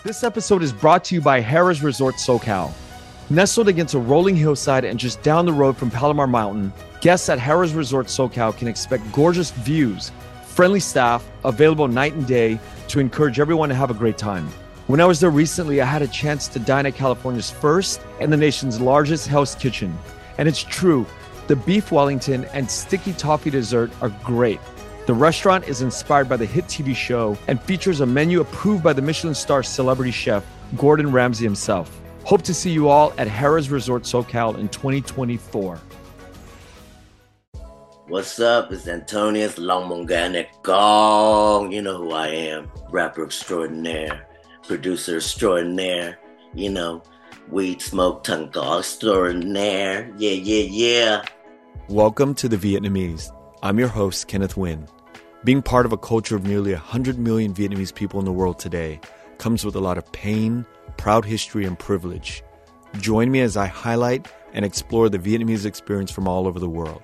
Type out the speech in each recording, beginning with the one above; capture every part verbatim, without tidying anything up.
This episode is brought to you by Harrah's Resort SoCal. Nestled against a rolling hillside and just down the road from Palomar Mountain, guests at Harrah's Resort SoCal can expect gorgeous views, friendly staff, available night and day to encourage everyone to have a great time. When I was there recently, I had a chance to dine at California's first and the nation's largest Hell's Kitchen. And it's true, the beef Wellington and sticky toffee dessert are great. The restaurant is inspired by the hit T V show and features a menu approved by the Michelin star celebrity chef, Gordon Ramsay himself. Hope to see you all at Harrah's Resort SoCal in twenty twenty-four. What's up? It's Antonius Longmongane Gong. You know who I am. Rapper extraordinaire, producer extraordinaire, you know, weed smoke tongue extraordinaire. Yeah, yeah, yeah. Welcome to The Vietnamese. I'm your host, Kenneth Nguyen. Being part of a culture of nearly one hundred million Vietnamese people in the world today comes with a lot of pain, proud history, and privilege. Join me as I highlight and explore the Vietnamese experience from all over the world.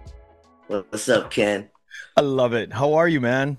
What's up, Ken? I love it. How are you, man?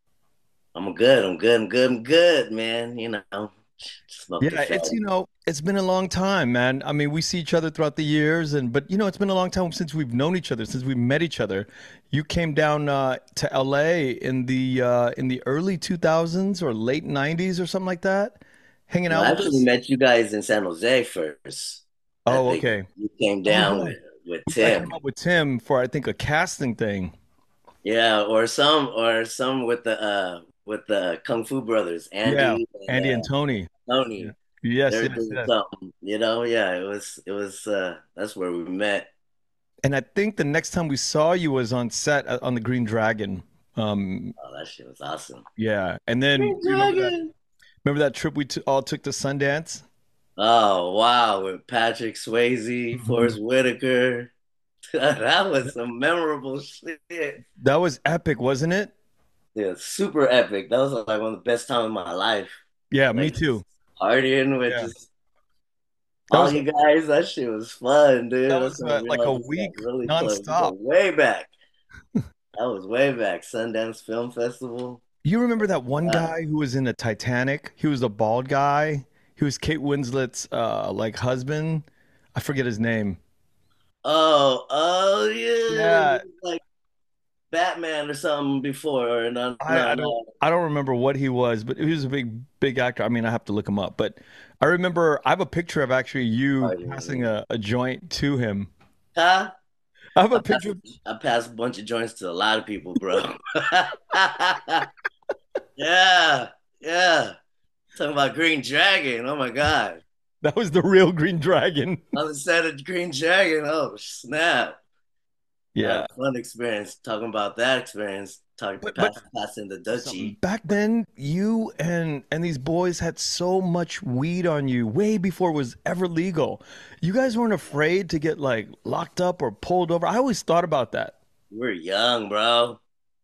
I'm good. I'm good. I'm good. I'm good, man. You know, yeah, it's, you know, it's been a long time, man. I mean, we see each other throughout the years, and but, you know, it's been a long time since we've known each other, since we met each other. You came down uh, to L A in the uh, in the early two thousands or late nineties or something like that, hanging out I with actually us. met you guys in San Jose first. Oh, I think okay. you came down Oh, with, with I came Tim. up with Tim for, I think, a casting thing. Yeah, or some or some with the uh with the Kung Fu brothers, Yeah, Andy and Andy uh, and Tony. Yeah. Tony. Yes, They were yes, doing yes. something, you know. Yeah, it was it was uh that's where we met. And I think the next time we saw you was on set uh, on the Green Dragon. Um, Oh, that shit was awesome. yeah, and then Green you remember that? Dragon. Remember that trip we t all took to Sundance? Oh wow, with Patrick Swayze, Mhm. Forrest Whitaker. That was some memorable shit. That was epic, wasn't it? Yeah, super epic. That was like one of the best times of my life. Yeah, me Like too. just partying with Yeah, just that all was you guys. That shit was fun, dude. that That's was when uh, we like all a just got week really close. We go nonstop. way back. That was way back. Sundance Film Festival. You remember that one Wow. guy who was in the Titanic? He was the bald guy. He was Kate Winslet's uh like husband. I forget his name. Oh, oh yeah. He Yeah, was like Batman or something before. Or no, I, no, I don't no. I don't remember what he was, but he was a big big actor. I mean, I have to look him up, but I remember I have a picture of actually you passing Partying. a, a joint to him. Huh? I have a I passed, picture. I passed a bunch of joints to a lot of people, bro. Yeah, yeah. Talking about Green Dragon. Oh my God. That was the real Green Dragon. On the set of Green Dragon. Oh, snap. I had Yeah. a fun experience talking about that experience, talking But but pass, passing the something Dutchie. back then, you and and these boys had so much weed on you way before it was ever legal. You guys weren't afraid to get like locked up or pulled over. I always thought about that. We're young, bro.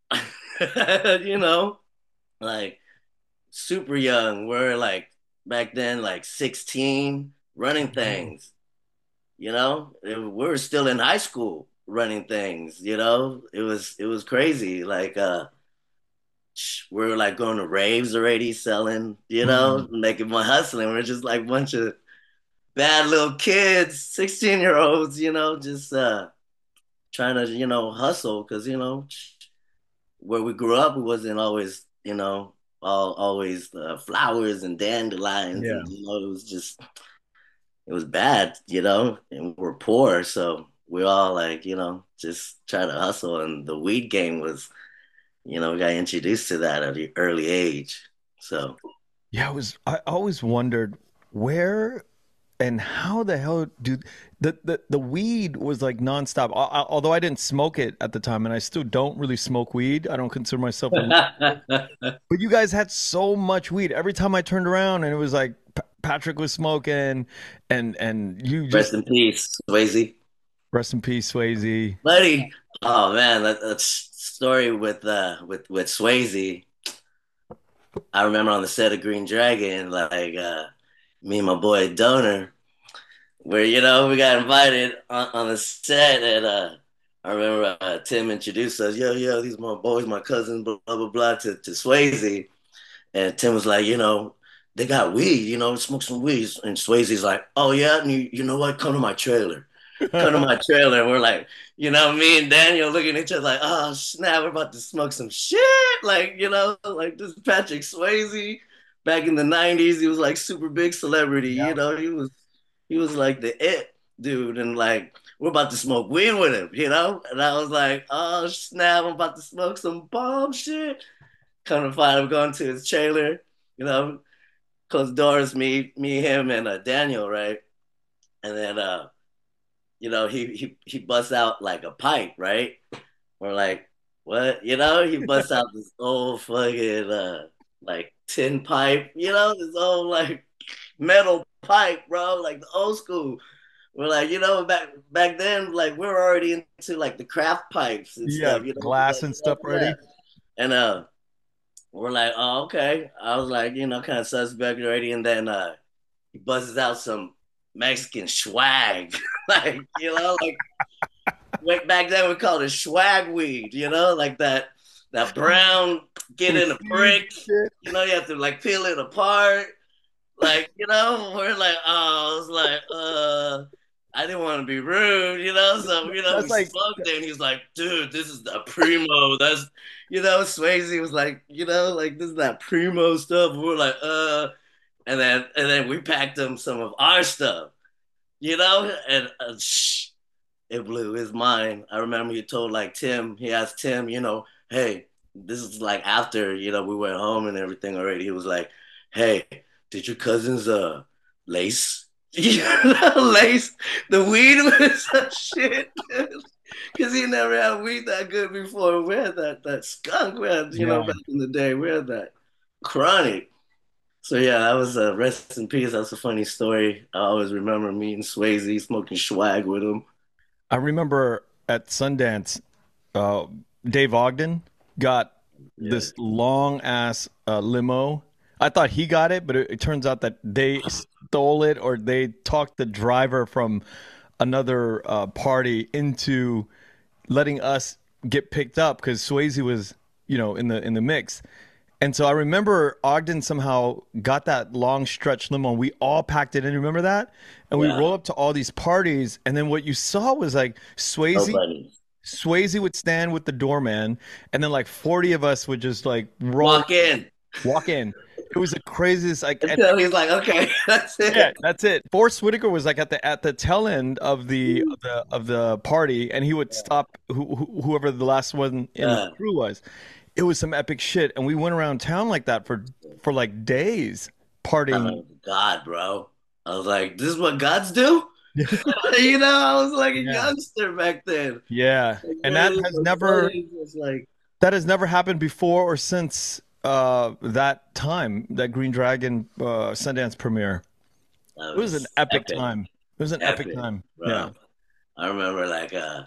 You know, like super young. We're like back then, like sixteen, running things. You know, It- we were still in high school running things. You know, it was it was crazy. Like uh, we were like going to raves already, selling. You know, Mhm. making my hustling. We're just like a bunch of bad little kids, sixteen year olds. You know, just uh, trying to you know hustle because you know where we grew up, it wasn't always you know all always uh, flowers and dandelions, Yeah. and you know it was just it was bad, you know, and we're poor, so we all like, you know, just try to hustle. And the weed game was, you know, we got introduced to that at an early age. So Yeah, I was I always wondered where and how the hell do the the, the weed was like nonstop. Al- al- Although I didn't smoke it at the time, and I still don't really smoke weed. I don't consider myself a weed. But you guys had so much weed. Every time I turned around, and it was like P Patrick was smoking, and and you rest just in peace, Swayze, rest in peace, Swayze. buddy. Oh man, that, that story with uh with with Swayze. I remember on the set of Green Dragon, like uh, me and my boy Donor, where you know we got invited on, on the set, and uh, I remember uh, Tim introduced us, yo, yo, these are my boys, my cousins, blah blah blah, blah to, to Swayze, and Tim was like, you know, they got weed, you know, smoke some weed. And Swayze's like, oh yeah, and you, you know what? Come to my trailer. Come to my trailer. And we're like, you know, me and Daniel looking at each other like, oh snap, we're about to smoke some shit. Like, you know, like this is Patrick Swayze. Back in the nineties, he was like super big celebrity, you Yeah. know, he was he was like the it dude. And like we're about to smoke weed with him, you know? And I was like, oh snap, I'm about to smoke some bomb shit. Come to find I'm going to his trailer, you know, close doors, me, me, him, and uh, Daniel, right? And then, uh, you know, he he he busts out like a pipe, right? We're like, what? You know, he busts out this old fucking uh, like tin pipe, you know, this old like metal pipe, bro, like the old school. We're like, you know, back back then, like we were already into like the craft pipes and Yeah, stuff, you know, glass like, and you know, stuff yeah. ready. And uh, we're like, oh, okay. I was like, you know, kind of suspect already, and then uh, he buzzes out some Mexican swag. Like, you know, like like back then we called it swag weed, you know, like that that brown get With in a seeds prick. and shit. You know, you have to like peel it apart. Like, you know, we're like, oh, I was like, uh, I didn't want to be rude, you know. So, you know, we That's like, smoked it and he's like, dude, this is the primo. That's you know, Swayze was like, you know, like this is that primo stuff. And we're like, uh, and then and then we packed him some of our stuff, you know, and uh, shh, it blew his mind. I remember he told like Tim, he asked Tim, you know, hey, this is like after, you know, we went home and everything already. He was like, hey, did your cousins uh lace? You know, lace the weed with some shit. Cause he never had weed that good before. We had that that skunk. We had, you know, yeah. back in the day, we had that chronic. So yeah, that was a uh, rest in peace. That's a funny story. I always remember meeting Swayze, smoking swag with him. I remember at Sundance, uh, Dave Ogden got Yeah. this long ass uh, limo. I thought he got it, but it, it turns out that they stole it or they talked the driver from another uh, party into letting us get picked up because Swayze was, you know, in the in the mix. And so I remember Ogden somehow got that long stretch limo. We all packed it in. Remember that? And we Yeah. roll up to all these parties, and then what you saw was like So Swayze. funny. Swayze would stand with the doorman, and then like forty of us would just like roll, Walk in walk in. It was the craziest. Like, and until he's like, okay, that's yeah, it. that's it. Forrest Whitaker was like at the at the tail end of the of the of the party, and he would stop who, who, whoever the last one in the Yeah. crew was. It was some epic shit, and we went around town like that for for like days partying. Oh, God, bro. I was like, this is what gods do? You know, I was like a Yeah, youngster back then. yeah, Like, and man, that this has was never funny. It was like, that has never happened before or since uh that time that Green Dragon uh Sundance premiere. that It was an was epic epic, time. It was an epic epic, time. Yeah. bro. I remember like uh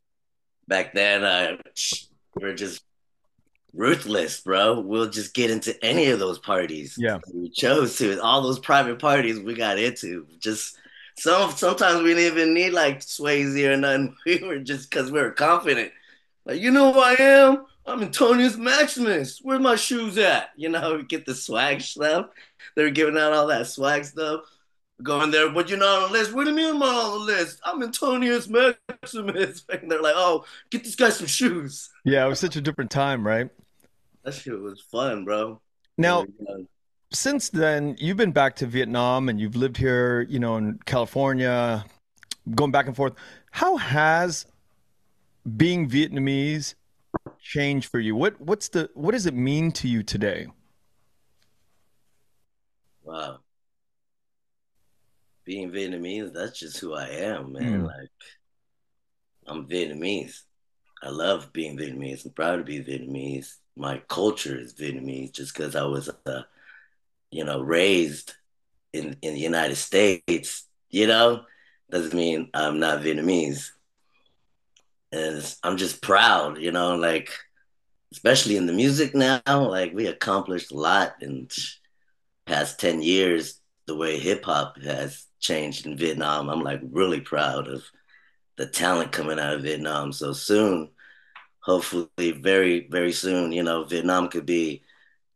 back then uh we are just ruthless, bro. We'll just get into any of those parties. Yeah. We chose to. All those private parties we got into. Just some sometimes we didn't even need like Swayze or nothing. We were just because we were confident. Like, you know who I am? I'm Antonius Maximus. Where my shoes at? You know, we get the swag stuff. They were giving out all that swag stuff. Going there, but you're not on the list. What do you mean I'm not on the list? I'm Antonius Maximus. And they're like, oh, get this guy some shoes. Yeah, it was such a different time, right? That shit was fun, bro. When we Now, were young. since then, you've been back to Vietnam and you've lived here, you know, in California, going back and forth. How has being Vietnamese changed for you? What what's the what does it mean to you today? Wow. Being Vietnamese, that's just who I am, man. Mm, Like, I'm Vietnamese. I love being Vietnamese. I'm proud to be Vietnamese. My culture is Vietnamese just because I was, uh, you know, raised in, in the United States, you know, doesn't mean I'm not Vietnamese. And it's- I'm just proud, you know, like, especially in the music now, like, we accomplished a lot in past ten years, the way hip hop has changed in Vietnam. I'm like really proud of the talent coming out of Vietnam. So soon, hopefully, very, very soon, you know, Vietnam could be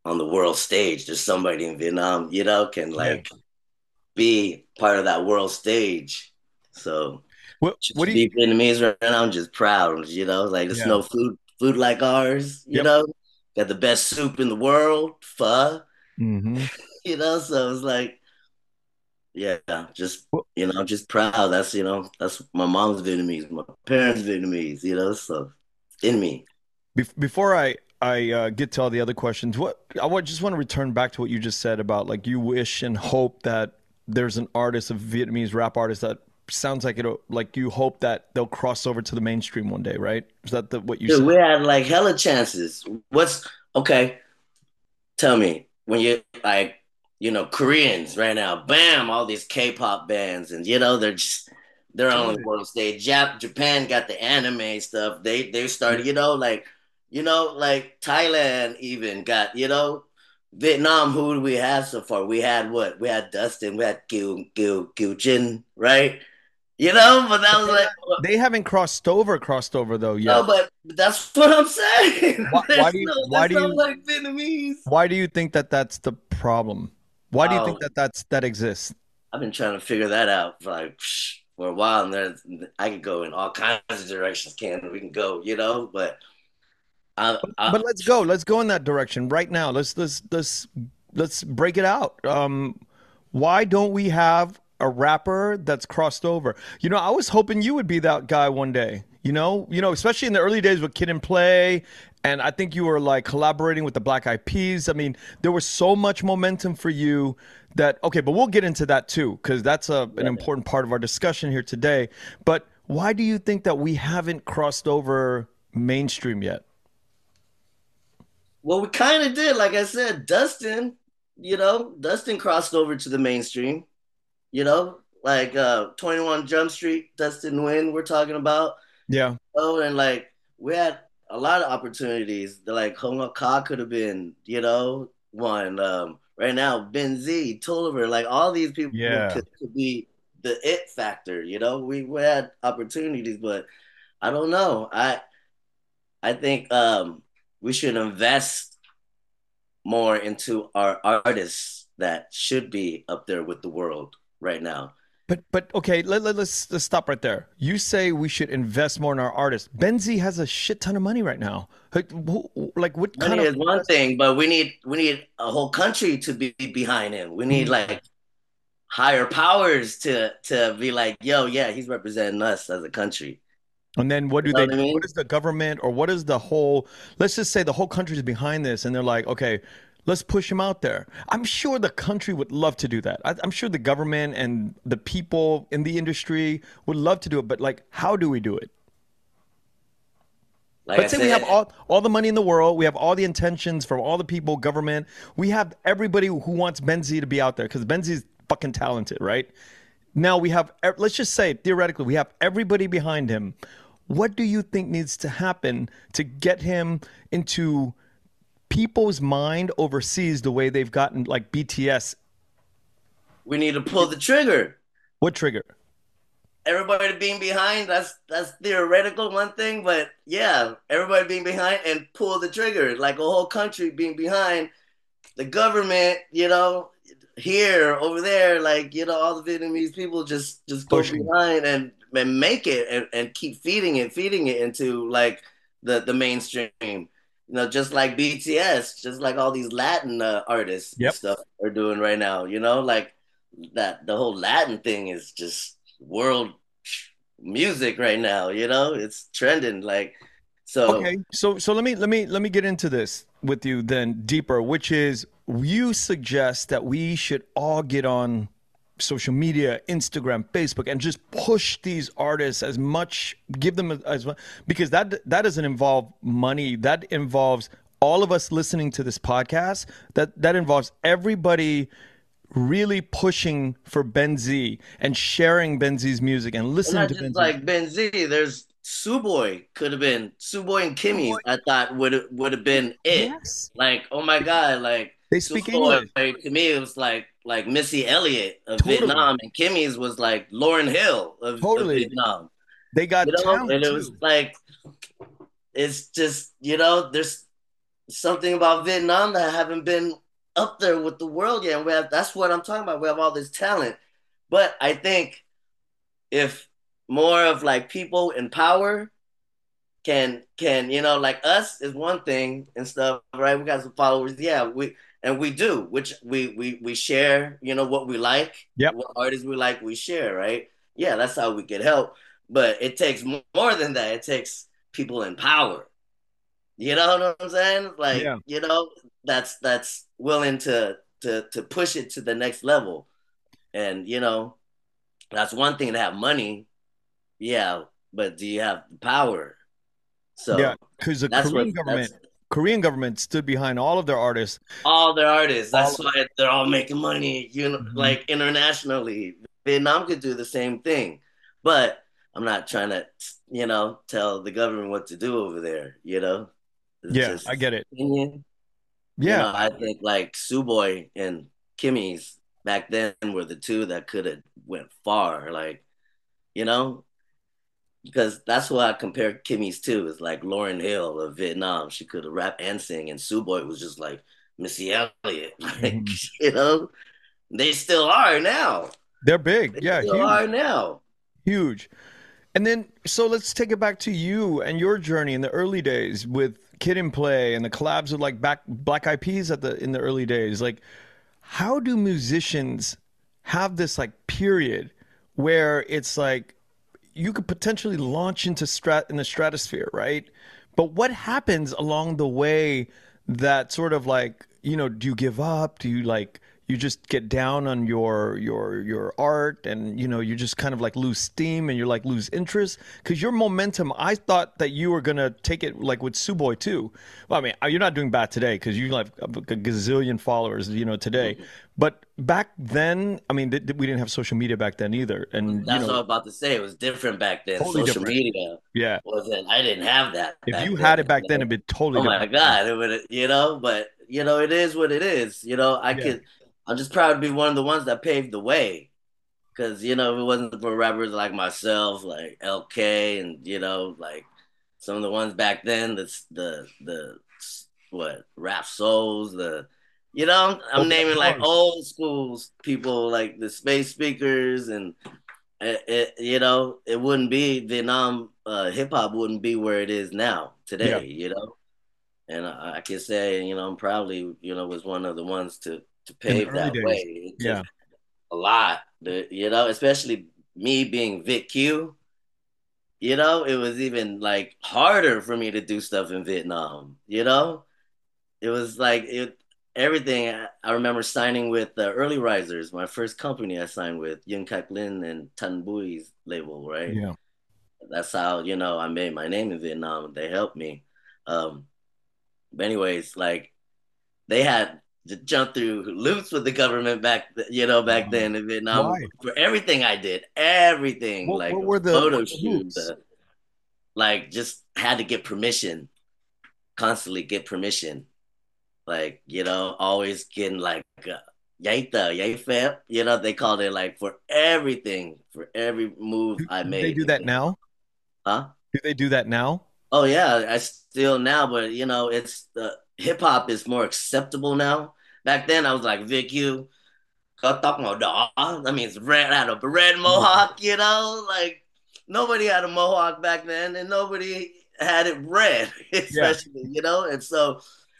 on the world stage. There's somebody in Vietnam, you know, can Yeah. like be part of that world stage. So What what just do to you be Vietnamese right now, I'm just proud, you know, like there's Yeah. no food food like ours, you Yep. know. Got the best soup in the world, pho, Mm-hmm. you know, so it's like, yeah, just Well, you know, just proud. That's you know, that's my mom's Vietnamese, my parents Vietnamese, you know, so it's in me. bef- before I I uh, get to all the other questions, what I would just want to return back to what you just said about like you wish and hope that there's an artist, a Vietnamese rap artist that sounds like it, like you hope that they'll cross over to the mainstream one day, right? Is that the, what you Dude, said? we had like hella chances. What's okay? Tell me when you like, you know, Koreans right now, bam, all these K-pop bands, and you know, they're just they're on the Killing it. world stage. Jap Japan got the anime stuff. They they started, you know, like you know, like Thailand even got, you know, Vietnam. Who do we have so far? We had what? We had Dustin. We had Gil Gil Gil Jin, right? You know, but that But was they like, ha- they haven't crossed over, crossed over though no, yet. but that's what I'm saying. Why, why There's do you no, why there's do no you like Vietnamese. why do you think that that's the problem? Why do you think Oh, that that's that exists? I've been trying to figure that out for like psh, for a while, and there's I could go in all kinds of directions. Can we can go, you know? But I, I But let's go. Let's go in that direction right now. Let's let's let's let's break it out. Um, why don't we have a rapper that's crossed over? You know, I was hoping you would be that guy one day. You know, you know, especially in the early days with Kid and Play, and I think you were like collaborating with the Black Eyed Peas. I mean, there was so much momentum for you that okay, but we'll get into that too because that's a an yeah. important part of our discussion here today. But why do you think that we haven't crossed over mainstream yet? Well, we kind of did. Like I said, Dustin, you know, Dustin crossed over to the mainstream. You know, like uh twenty-one Jump Street, Dustin Nguyen, we're talking about. Yeah. Oh, and like we had a lot of opportunities. Like Hong Ka could have been, you know, one. Um, right now, Ben Z, Tulliver, like all these people Yeah. could, could be the it factor. You know, we, we had opportunities, but I don't know. I I think um, we should invest more into our artists that should be up there with the world right now. But but okay, let, let, let's let's stop right there. You say we should invest more in our artists. Benzi has a shit ton of money right now. Like, who, like what Money kind of is one thing, but we need we need a whole country to be behind him. We need Mm. like higher powers to to be like, yo, yeah, he's representing us as a country. And then what You do know they what I do? What mean? is the government or what is the whole, let's just say the whole country is behind this and they're like, okay, let's push him out there. I'm sure the country would love to do that. I, I'm sure the government and the people in the industry would love to do it, but like, how do we do it? Like I Let's say we have said, all all the money in the world, we have all the intentions from all the people, government. We have everybody who wants Benzi to be out there because Benzi's fucking talented, right? Now we have, e, let's just say theoretically, we have everybody behind him. What do you think needs to happen to get him into people's mind overseas the way they've gotten like B T S? we need to pull the trigger. What trigger? Everybody being behind, that's that's theoretical one thing, but yeah, everybody being behind and pull the trigger, like a whole country being behind the government, you know, here, over there, like, you know, all the Vietnamese people just just go Pushing. behind and, and make it and, and keep feeding it, feeding it into like the, the mainstream. You know, just like B T S, just like all these Latin uh, artists and Yep. stuff are doing right now, you know, like that the whole Latin thing is just world music right now, you know, it's trending like so Okay, so so let me let me let me get into this with you then deeper, which is you suggest that we should all get on social media, Instagram, Facebook, and just push these artists as much, give them as much, because that that doesn't involve money. That involves all of us listening to this podcast. That that involves everybody really pushing for Ben Z and sharing Ben Z's music and and listening not to Ben just Z. like Ben Z. There's Suboy could have been Suboy and Kimmy's. Boy, I thought would would have been it. yes, Like oh my god, like they speak Suboy English. to me it was like like Missy Elliott of Totally, Vietnam, and Kimmy's was like Lauren Hill of, of totally. Vietnam. They You got know, talent and it was too. like it's just you know there's something about Vietnam that haven't been up there with the world yet. We have that's what I'm talking about. We have all this talent, but I think if more of like people in power can can you know like us is one thing and stuff, right? We got some followers, yeah, we and we do, which we we we share, you know, what we like, Yep. what artists we like, we share, right? Yeah, that's how we get help. But it takes more than that. It takes people in power. You know what I'm saying? Like, Yeah. you know, that's that's willing to to to push it to the next level. And you know, that's one thing to have money, yeah, but do you have the power? Yeah. So Because the that's what Korean that's government, Korean government stood behind all of their artists. all their artists. All That's of why they're all making money, you know, Mhm. like internationally. Vietnam could do the same thing, but I'm not trying to, you know, tell the government what to do over there. You know, it's Yeah, I just get it. opinion. You Yeah. know, I think like Suboy and Kimmy's back then were the two that could have went far. Like, you know, because that's what I compare Kimmy's to is like Lauryn Hill of Vietnam. She could have rap and sing, and Suboy was just like Missy Elliott. Like, Mhm. you know, they still are now. They're big. They Yeah, still huge, are now. huge. And then, so let's take it back to you and your journey in the early days with Kid and Play and the collabs with like back Black Eyed Peas at the in the early days. Like, how do musicians have this like period where it's like you could potentially launch into strat in the stratosphere, right? But what happens along the way that sort of like, you know, do you give up? Do you like you just get down on your your your art and you know you just kind of like lose steam and you're like lose interest because your momentum I thought that you were gonna take it like with Suboy too. Well, I mean you're not doing bad today because you have a gazillion followers you know today, but back then I mean th- th- we didn't have social media back then either and you That's what know I was about to say. It was different back then. totally Social different. media Yeah. wasn't. I didn't have that If you back had then. it back You then, know? it'd be totally Oh my different story. God, it would. You know, but you know, it is what it is. You know, I Yeah. could. I'm just proud to be one of the ones that paved the way. Because, you know, if it wasn't for rappers like myself, like L K, and, you know, like some of the ones back then, the, the, the, what, Rap Souls, the, you know, I'm Open up naming like doors. old schools people like the Space Speakers, and, it, it, you know, it wouldn't be Vietnam, uh, hip hop wouldn't be where it is now, Yeah. today, you know? And I, I can say, you know, I'm probably, you know, was one of the ones to, to In the pave early that way. days. It took Yeah. a lot, you know, especially me being Vic Q, you know, it was even like harder for me to do stuff in Vietnam, you know? It was like it everything. I, I remember signing with the Early Risers, my first company I signed with, Yung Kak Lin and Tan Bui's label, right? Yeah. That's how, you know, I made my name in Vietnam. They helped me. Um, but anyways, like they had to jump through loops with the government back, you know, back Wow. then in Vietnam Why? for everything I did, everything What like what a were the photo what were the shoot, hoops? uh, like just had to get permission, constantly get permission, like you know, always getting like uh, Yaita, Yayfeb, you know, they called it like for everything, for every move Do, I do they made, do that now? huh? Do they do that now? Oh yeah, I still now, but you know, it's the hip hop is more acceptable now. Back then, I was like Vic U, có tóc màu đỏ. That means red, had a red Yeah. mohawk, you know? Like nobody had a mohawk back then and nobody had it red, Yeah. especially, you know? And so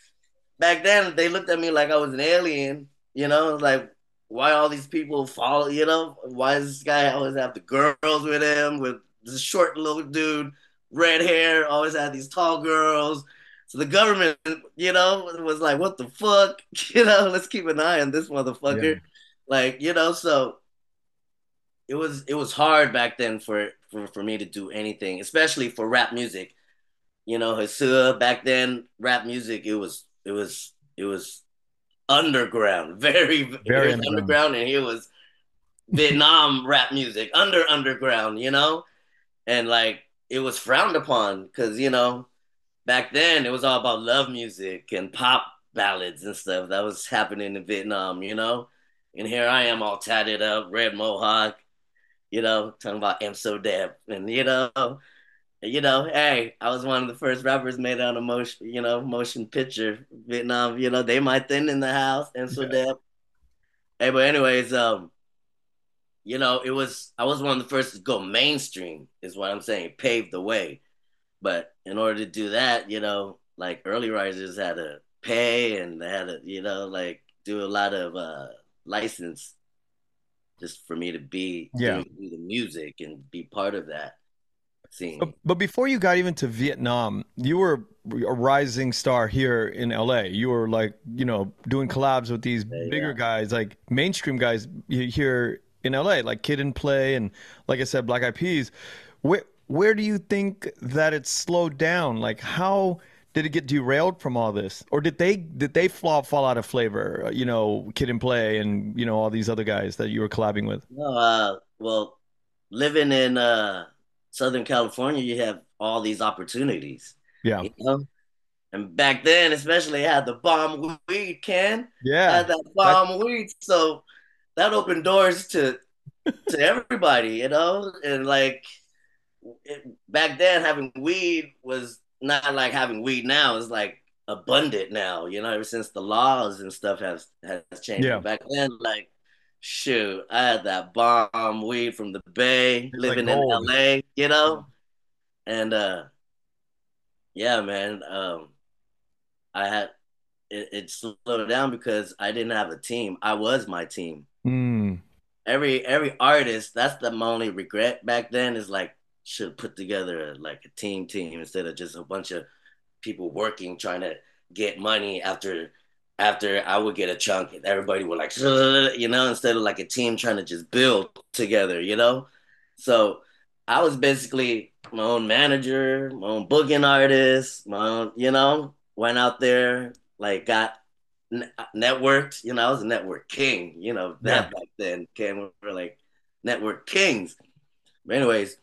back then they looked at me like I was an alien, you know, like why all these people follow, you know, why does this guy always have the girls with him with this short little dude, red hair, always had these tall girls. So the government, you know, was like, what the fuck? You know, let's keep an eye on this Yeah. motherfucker. Like, you know, so it was it was hard back then for for, for me to do anything, especially for rap music. You know, Hasua back then, rap music, it was it was it was underground, very Very here's underground. underground, and here was Vietnam rap music, under underground, you know, and like it was frowned upon because you know back then it was all about love music and pop ballads and stuff that was happening in Vietnam, you know, and here I am all tatted up, red mohawk, you know, talking about I'm so deaf, and you know, you know, hey, I was one of the first rappers made on a motion, you know, motion picture. Vietnam, you know, they my thing in the house, and so Yeah. that. Hey, but anyways, um, you know, it was I was one of the first to go mainstream, is what I'm saying, paved the way. But in order to do that, you know, like early risers had to pay and they had to, you know, like do a lot of uh license just for me to be Yeah. do, do the music and be part of that But, scene. but before you got even to Vietnam, you were a rising star here in L A. You were like, you know, doing collabs with these Yeah, bigger yeah. guys, like mainstream guys here in L A, like Kid and Play and like I said, Black Eyed Peas. Where where do you think that it slowed down? Like how did it get derailed from all this? Or did they did they fall fall out of flavor? You know, Kid and Play and you know all these other guys that you were collabing with. No, uh, well, living in uh Southern California, you have all these opportunities, Yeah. you know. And back then, especially, I had the bomb weed can. I Yeah. had that That bomb weed, so that opened doors to to everybody, you know. And like it, back then, having weed was not like having weed now. It's like abundant now, you know. Ever since the laws and stuff has has changed, yeah. but back then, like shoot, I had that bomb weed from the Bay, It's like living in gold. L A, you know. And uh, yeah, man, um, I had it, it slowed down because I didn't have a team. I was my team. Mm. Every every artist, that's the my only regret back then is like should put together like a team team instead of just a bunch of people working trying to get money after after I would get a chunk and everybody would like you know instead of like a team trying to just build together, you know. So I was basically my own manager, my own booking artist, my own, you know, went out there like got networked. You know, I was a network king. You know Yeah. that back then came we were like network kings. But anyways,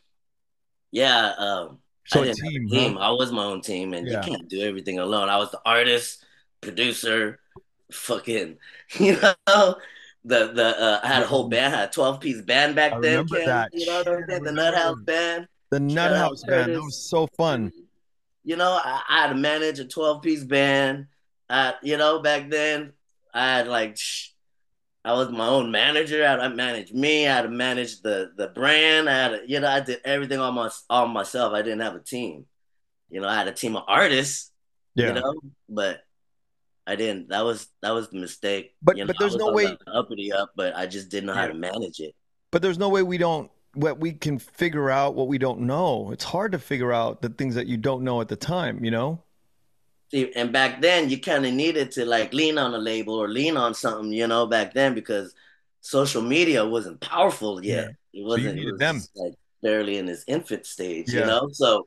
yeah, um, I So a didn't have team, a huh? team. I was my own team, and you Yeah. can't do everything alone. I was the artist, producer, fucking, you know, the the uh, I had a whole Yo, band, I had a twelve piece band I back then, remember Ken. that. You know Shit, what I'm I saying? The Nut House remember band. the Nut Shout out House band. That Curtis. was so fun. You know, I, I had to manage a twelve piece band. I, you know, back then I had like sh- I was my own manager. I had to manage me. I had to manage the the brand. I had to, you know, I did everything on my all myself. I didn't have a team. You know, I had a team of artists, you Yeah. know, but I didn't. That was that was the mistake. But You know, but I there's was no on way. the uppity up, but I just didn't know how Yeah. to manage it. But there's no way we don't what we can figure out what we don't know. It's hard to figure out the things that you don't know at the time, you know? See, and back then you kind of needed to like lean on a label or lean on something, you know, back then because social media wasn't powerful Yeah. yet. It So you wasn't. It needed them. was like barely in its infant stage, you Yeah. know. So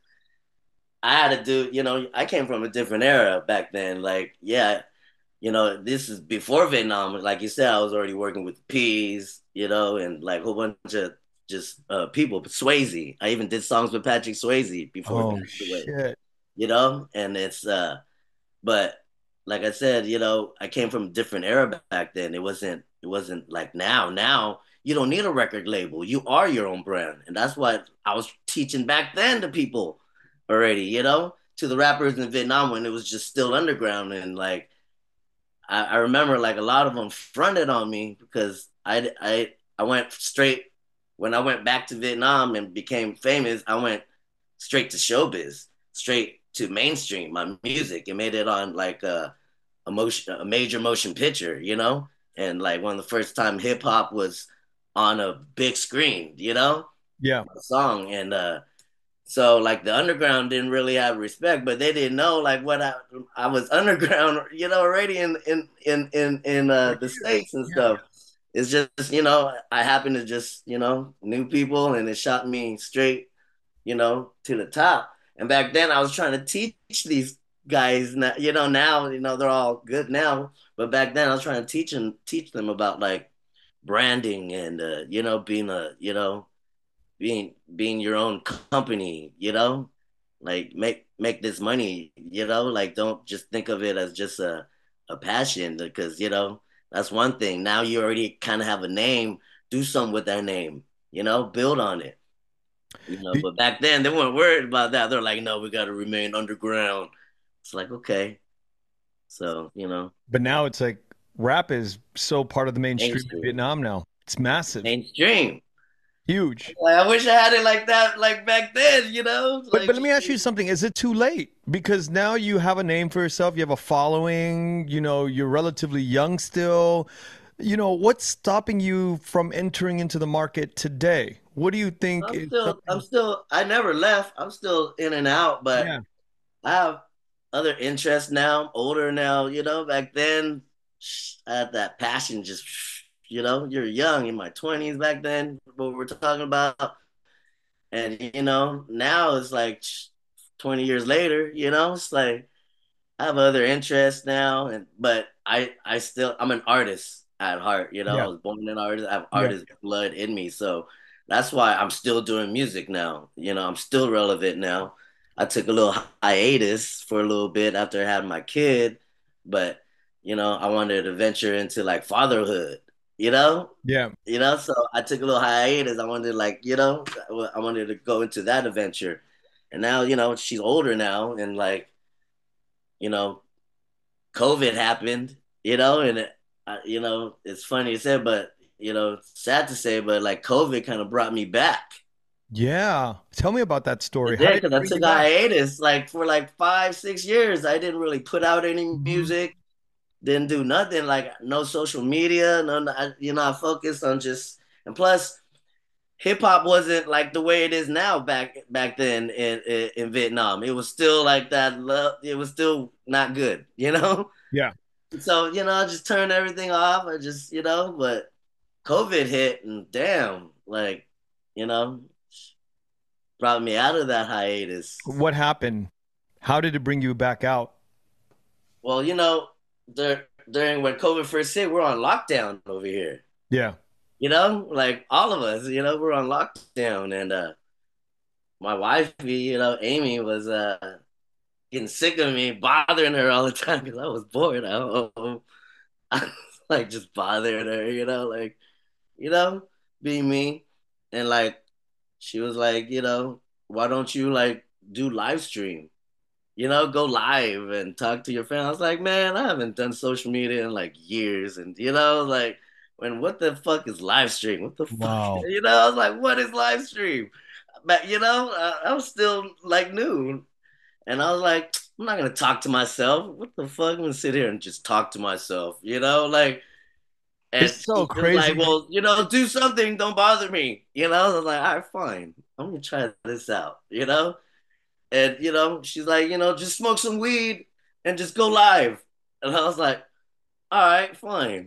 I had to do, you know, I came from a different era back then. Like, yeah, you know, this is before Vietnam. Like you said, I was already working with the P's, you know, and like a whole bunch of just uh, people. But Swayze, I even did songs with Patrick Swayze before he Oh passed away, shit. you know, and it's, uh, but like I said, you know, I came from a different era back then. It wasn't, it wasn't like now. Now you don't need a record label. You are your own brand, and that's what I was teaching back then to people already, you know, to the rappers in Vietnam when it was just still underground and like I, I remember like a lot of them fronted on me because I, I I went straight when I went back to Vietnam and became famous. I went straight to showbiz, straight to mainstream. My music and made it on like a, a motion, a major motion picture, you know, and like one of the first time hip hop was on a big screen, you know, Yeah. a song and uh so like the underground didn't really have respect, but they didn't know like what I I was underground, you know, already in in in in in uh, For the years. states and Yeah. stuff. It's just you know I happened to just you know new people and it shot me straight you know to the top. And back then I was trying to teach these guys, now, you know, now you know they're all good now, but back then I was trying to teach them teach them about like branding and uh, you know being a you know being being your own company, you know, like make make this money, you know, like don't just think of it as just a a passion because you know that's one thing. Now you already kind of have a name, do something with that name, you know, build on it. You know, Do- but back then they weren't worried about that. They're like, no, we got to remain underground. It's like, okay. So, you know, But now it's like rap is so part of the mainstream in mainstream, Vietnam now. It's massive, mainstream. huge. Like, I wish I had it like that, like back then, you know, But but like, let me ask you something. Is it too late? Because now you have a name for yourself, you have a following, you know, you're relatively young still. You know, what's stopping you from entering into the market today? What do you think I'm is still, I'm something? still, I never left. I'm still in and out, but Yeah. I have other interests now. I'm older now, you know. Back then, I had that passion. Just, you know, you're young in my twenties back then. What we're talking about, and you know, now it's like twenty years later. You know, it's like I have other interests now, and but I, I still, I'm an artist at heart. You know, I Yeah. was born an artist. I have Yeah. artist blood in me, so that's why I'm still doing music now. You know, I'm still relevant now. I took a little hiatus for a little bit after I had my kid, but you know, I wanted to venture into like fatherhood. You know, Yeah. you know, so I took a little hiatus. I wanted to like, you know, I wanted to go into that adventure, and now you know she's older now, and like you know COVID happened, you know, and it, uh, you know, it's funny to say, but you know, sad to say, but like COVID kind of brought me back. Yeah. Tell me about that story. It How did did because it I bring you took a back? hiatus like for like five, six years. I didn't really put out any Mhm. music, didn't do nothing, like no social media, no, I, you know, I focused on just, and plus hip hop wasn't like the way it is now back back then in, in in Vietnam. It was still like that love. It was still not good, you know. Yeah. So, you know, I just turned everything off. I just, you know, but COVID hit and damn, like, you know, brought me out of that hiatus. What happened? How did it bring you back out? Well, you know, dur- during when COVID first hit, we're on lockdown over here. Yeah. You know, like all of us, you know, we're on lockdown. And uh my wife, you know, Amy was uh getting sick of me, bothering her all the time because I was bored at home. I was like just bothering her, you know, like you know, being me. And like she was like, you know, why don't you like do live stream? You know, go live and talk to your fans. I was like, man, I haven't done social media in like years. And you know, like when what the fuck is live stream? What the fuck? Wow. You know, I was like, what is live stream? But you know, I, I was still like new. And I was like, I'm not gonna talk to myself. What the fuck? I'm gonna sit here and just talk to myself, you know, like and It's so she was like, crazy. well, you know, do something. Don't bother me. You know, I was like, all right, fine. I'm going to try this out, you know? And, you know, she's like, you know, just smoke some weed and just go live. And I was like, all right, fine.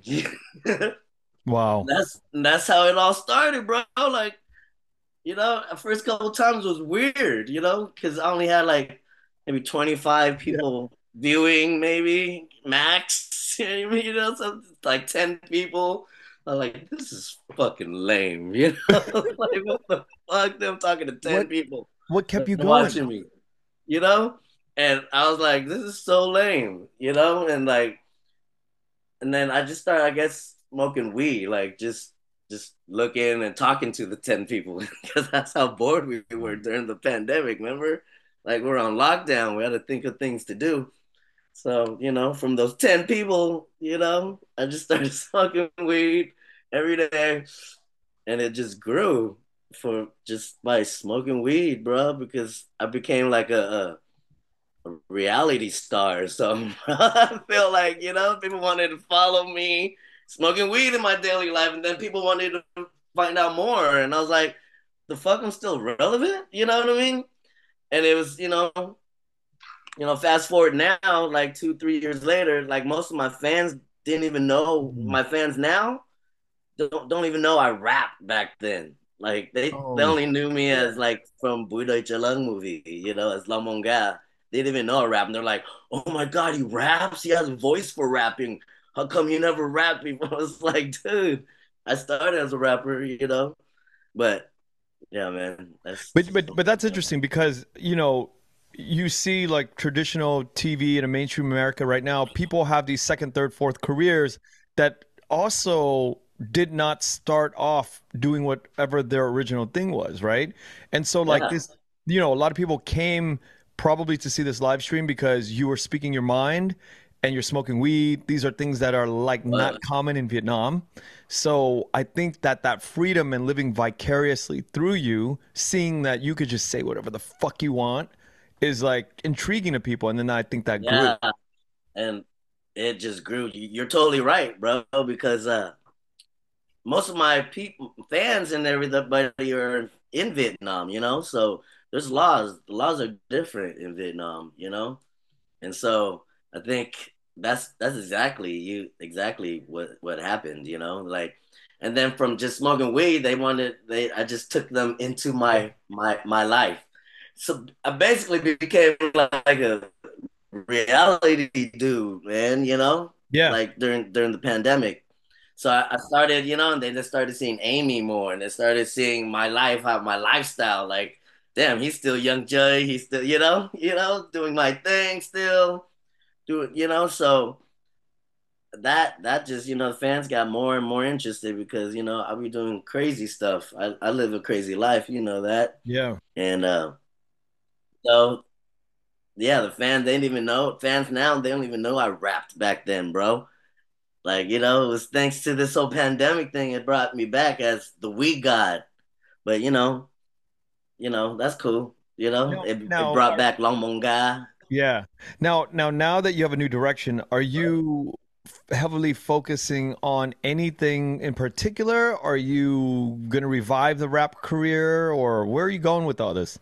Wow. that's that's how it all started, bro. Like, you know, the first couple times was weird, you know, because I only had like maybe twenty-five Yeah. people viewing, maybe max. You know, so like ten people. I'm like, this is fucking lame, you know? Like, what the fuck? Them talking to ten What people what kept you going? watching me, you know? And I was like, this is so lame, you know? And like, and then I just started, I guess, smoking weed, like just just looking and talking to the ten people because that's how bored we were during the pandemic. Remember, like we're on lockdown, we had to think of things to do. So you know, from those ten people, you know, I just started smoking weed every day, and it just grew for just by smoking weed, bro. Because I became like a, a reality star. So I feel like, you know, people wanted to follow me smoking weed in my daily life. And then people wanted to find out more. And I was like, the fuck, I'm still relevant? You know what I mean? And it was, you know, you know, fast forward now, like two, three years later, like most of my fans didn't even know Mm. my fans now don't don't even know I rapped back then. Like they they Oh, only knew me yeah. as like from Bùi Đôi Chờ Lâng movie, you know, as La Monga. They didn't even know I rap, and they're like, "Oh my god, he raps! He has a voice for rapping. How come he never rapped before?" I was like, "Dude, I started as a rapper, you know." But yeah, man, that's But but but that's interesting because, you know, you see like traditional T V in a mainstream America right now, people have these second, third, fourth careers that also did not start off doing whatever their original thing was, right? And so like Yeah. this, you know, a lot of people came probably to see this live stream because you were speaking your mind and you're smoking weed. These are things that are like not But common in Vietnam. So I think that that freedom and living vicariously through you, seeing that you could just say whatever the fuck you want is like intriguing to people. And then I think that grew. yeah, and it just grew. You- You're totally right, bro, because uh most of my people, fans and everybody are in Vietnam, you know. So there's laws. The laws are different in Vietnam, you know. And so I think that's that's exactly you exactly what what happened, you know. Like, and then from just smoking weed, they wanted they I just took them into Yeah. my my my life. So I basically became like a reality dude, man, you know, Yeah. like during during the pandemic. So I, I started, you know, and they just started seeing Amy more, and they started seeing my life, how my lifestyle. Like, damn, he's still young Jay. He's still, you know, you know, doing my thing still, doing, you know. So that that just, you know, the fans got more and more interested because, you know, I be doing crazy stuff. I, I live a crazy life, you know that, Yeah. and uh, so yeah, the fans they didn't even know. Fans now they don't even know I rapped back then, bro. Like, you know, it was thanks to this whole pandemic thing, it brought me back as the weed god. But you know, you know, that's cool. You know, Now, it it now, brought back Long Monga. yeah. Now, now, now that you have a new direction, are you heavily focusing on anything in particular? Are you going to revive the rap career, or where are you going with all this?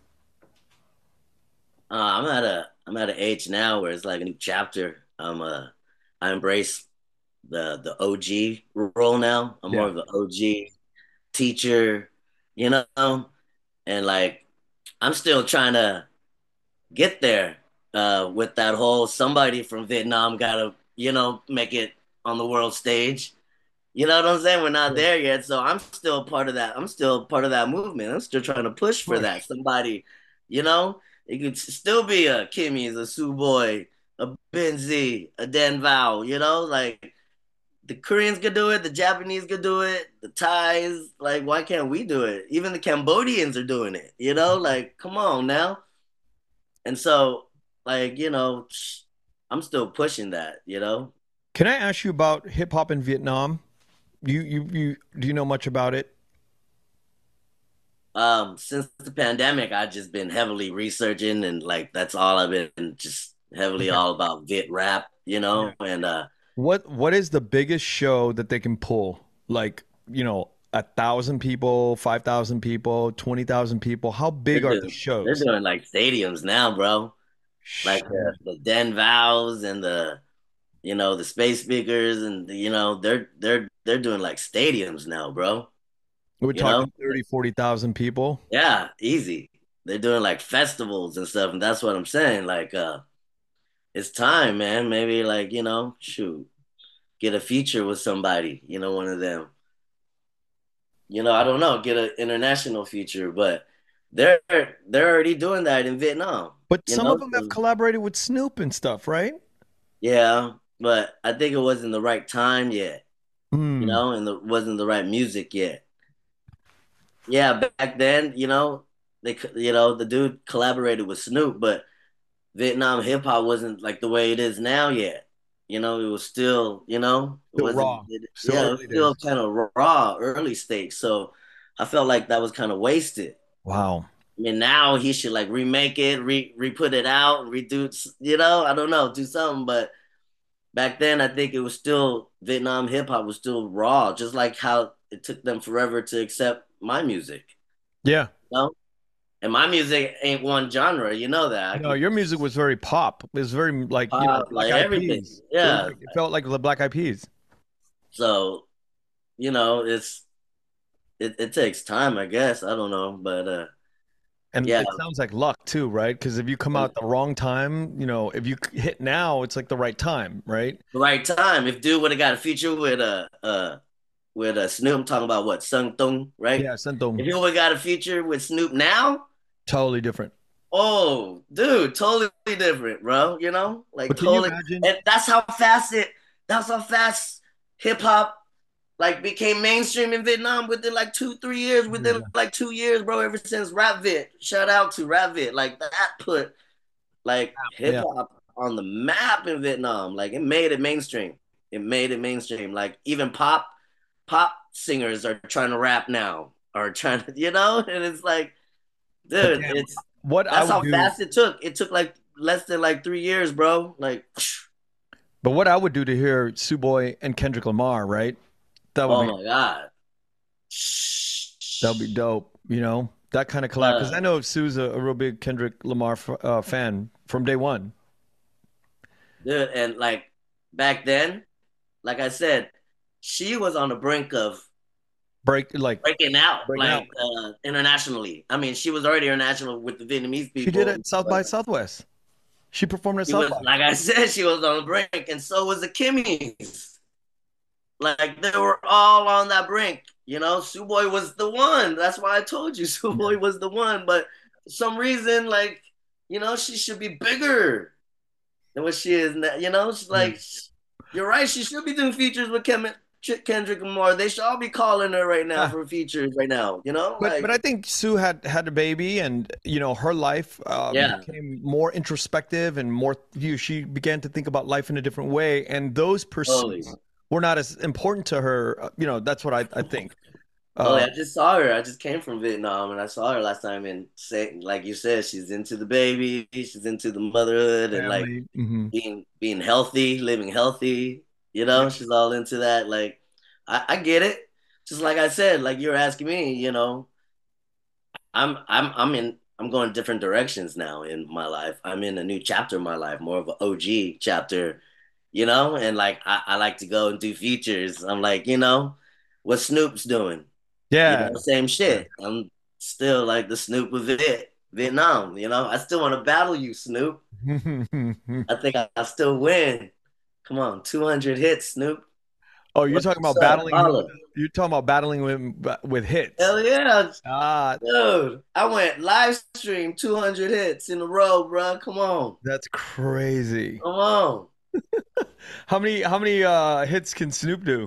Uh, I'm at a I'm at an age now where it's like a new chapter. I'm uh I embrace the the O G role now. I'm more Yeah. of the O G teacher, you know, and like I'm still trying to get there uh, with that whole somebody from Vietnam got to, you know, make it on the world stage. You know what I'm saying? We're not Yeah. there yet. So I'm still part of that. I'm still part of that movement. I'm still trying to push for that. Push. Somebody, you know, it could still be a Kimmy's, a Sue Boy, a Benzi, a Dan Val, you know, like the Koreans could do it, the Japanese could do it, the Thais, like why can't we do it? Even the Cambodians are doing it, you know, like come on now. And so, like, you know, I'm still pushing that, you know. Can I ask you about hip hop in Vietnam? You, you, you, do you know much about it? Um, since the pandemic, I've just been heavily researching and like that's all I've been just heavily Okay. all about Vit rap, you Yeah. know, and uh What, what is the biggest show that they can pull? Like, you know, a thousand people, five thousand people, twenty thousand people. How they're big are the doing they're shows? doing like stadiums now, bro. Like the, Shit. the Den Vows and the you know the Space Speakers and the, you know they're they're they're doing like stadiums now, bro. We're You know, talking thirty, forty thousand people. yeah, easy. They're doing like festivals and stuff, and that's what I'm saying. Like, uh, it's time, man. Maybe like, you know, shoot, get a feature with somebody, you know, one of them. You know, I don't know, get an international feature, but they're they're already doing that in Vietnam, But you some of know? them have So, collaborated with Snoop and stuff, right? yeah, but I think it wasn't the right time yet, you Hmm. know, and it wasn't the right music yet. Yeah, back then, you know, they you know, the dude collaborated with Snoop, but Vietnam hip hop wasn't like the way it is now yet. You know, it was still, you know, it Still wasn't, raw. it, Still yeah, it was early still days. kind of raw, early stage. So I felt like that was kind of wasted. Wow. I mean, now he should like remake it, re re put it out, redo, you know, I don't know, do something. But back then, I think it was still Vietnam hip hop was still raw, just like how it took them forever to accept my music. Yeah. You know? And my music ain't one genre, you know that. I No, could your music was very pop. It was very like, you know, pop, Black like Eyed everything. Peas. It was Yeah. like it felt like the Black Eyed Peas. So, you know, it's it, it takes time, I guess. I don't know. But uh And yeah, it sounds like luck too, right? Because if you come and out the wrong time, you know, if you hit now, it's like the right time, right? the right time. If dude would have got a feature with a uh, uh with a Snoop, I'm talking about what, Sung Tung, right? Yeah, sent If them he would have got a feature with Snoop now, totally different. oh dude, totally different, bro. You know? Like But can you totally imagine? and that's how fast it that's how fast hip hop like became mainstream in Vietnam within like two, three years, within Yeah. like two years, bro. Ever since Rap Vit, shout out to Rap Vit, like that put like hip Yeah. hop on the map in Vietnam. Like it made it mainstream. It made it mainstream. Like even pop pop singers are trying to rap now, are trying to, you know, and it's like, But dude, damn, it's what I that's would how do, fast it took. It took like less than like three years, bro. Like, but what I would do to hear Suboy and Kendrick Lamar, right? That would oh be my god. that would be dope. You know, that kind of collab. Because Uh, I know Sue's a, a real big Kendrick Lamar f- uh, fan from day one. dude, and like back then, like I said, she was on the brink of Break like breaking out, breaking out. like uh, internationally. I mean, she was already international with the Vietnamese She did it people, at South but by Southwest. She performed at she South was, by. like I said, she was on the brink, and so was the Kimmys. Like they were all on that brink. You know, Suboy was the one. That's why I told you Yeah. Suboy was the one. But for some reason, like, you know, she should be bigger than what she is now. You know, she's Yeah. like, you're right. She should be doing features with Kem- Kendrick Lamar. They should all be calling her right now Ah, for features right now. You know, but but like, I think Sue had had a baby, and you know her life uh, yeah, became more introspective and more. You she began to think about life in a different way, and those totally. pursuits were not as important to her. uh, You know, that's what I I think. Oh, Uh, yeah, I just saw her. I just came from Vietnam and I saw her last time. And say, like you said, she's into the baby, she's into the motherhood, and like family. Hmm. being being healthy, living healthy. You Yeah. know, she's all into that. Like, I, I get it. Just like I said, like you're asking me, you know, I'm I'm I'm in I'm going different directions now in my life. I'm in a new chapter of my life, more of an O G chapter, you know, and like I, I like to go and do features. I'm like, you know, what Snoop's doing, you Yeah. know, same shit. I'm still like the Snoop of it, Vietnam, you know. I still want to battle you, Snoop. I think I, I still win. Come on, two hundred hits, Snoop. Oh, you're talking What's about up? battling him. Holla. You're talking about battling with with hits. Hell yeah. Ah, Dude, I went live stream two hundred hits in a row, bro. Come on. that's crazy. Come on. How many how many uh hits can Snoop do?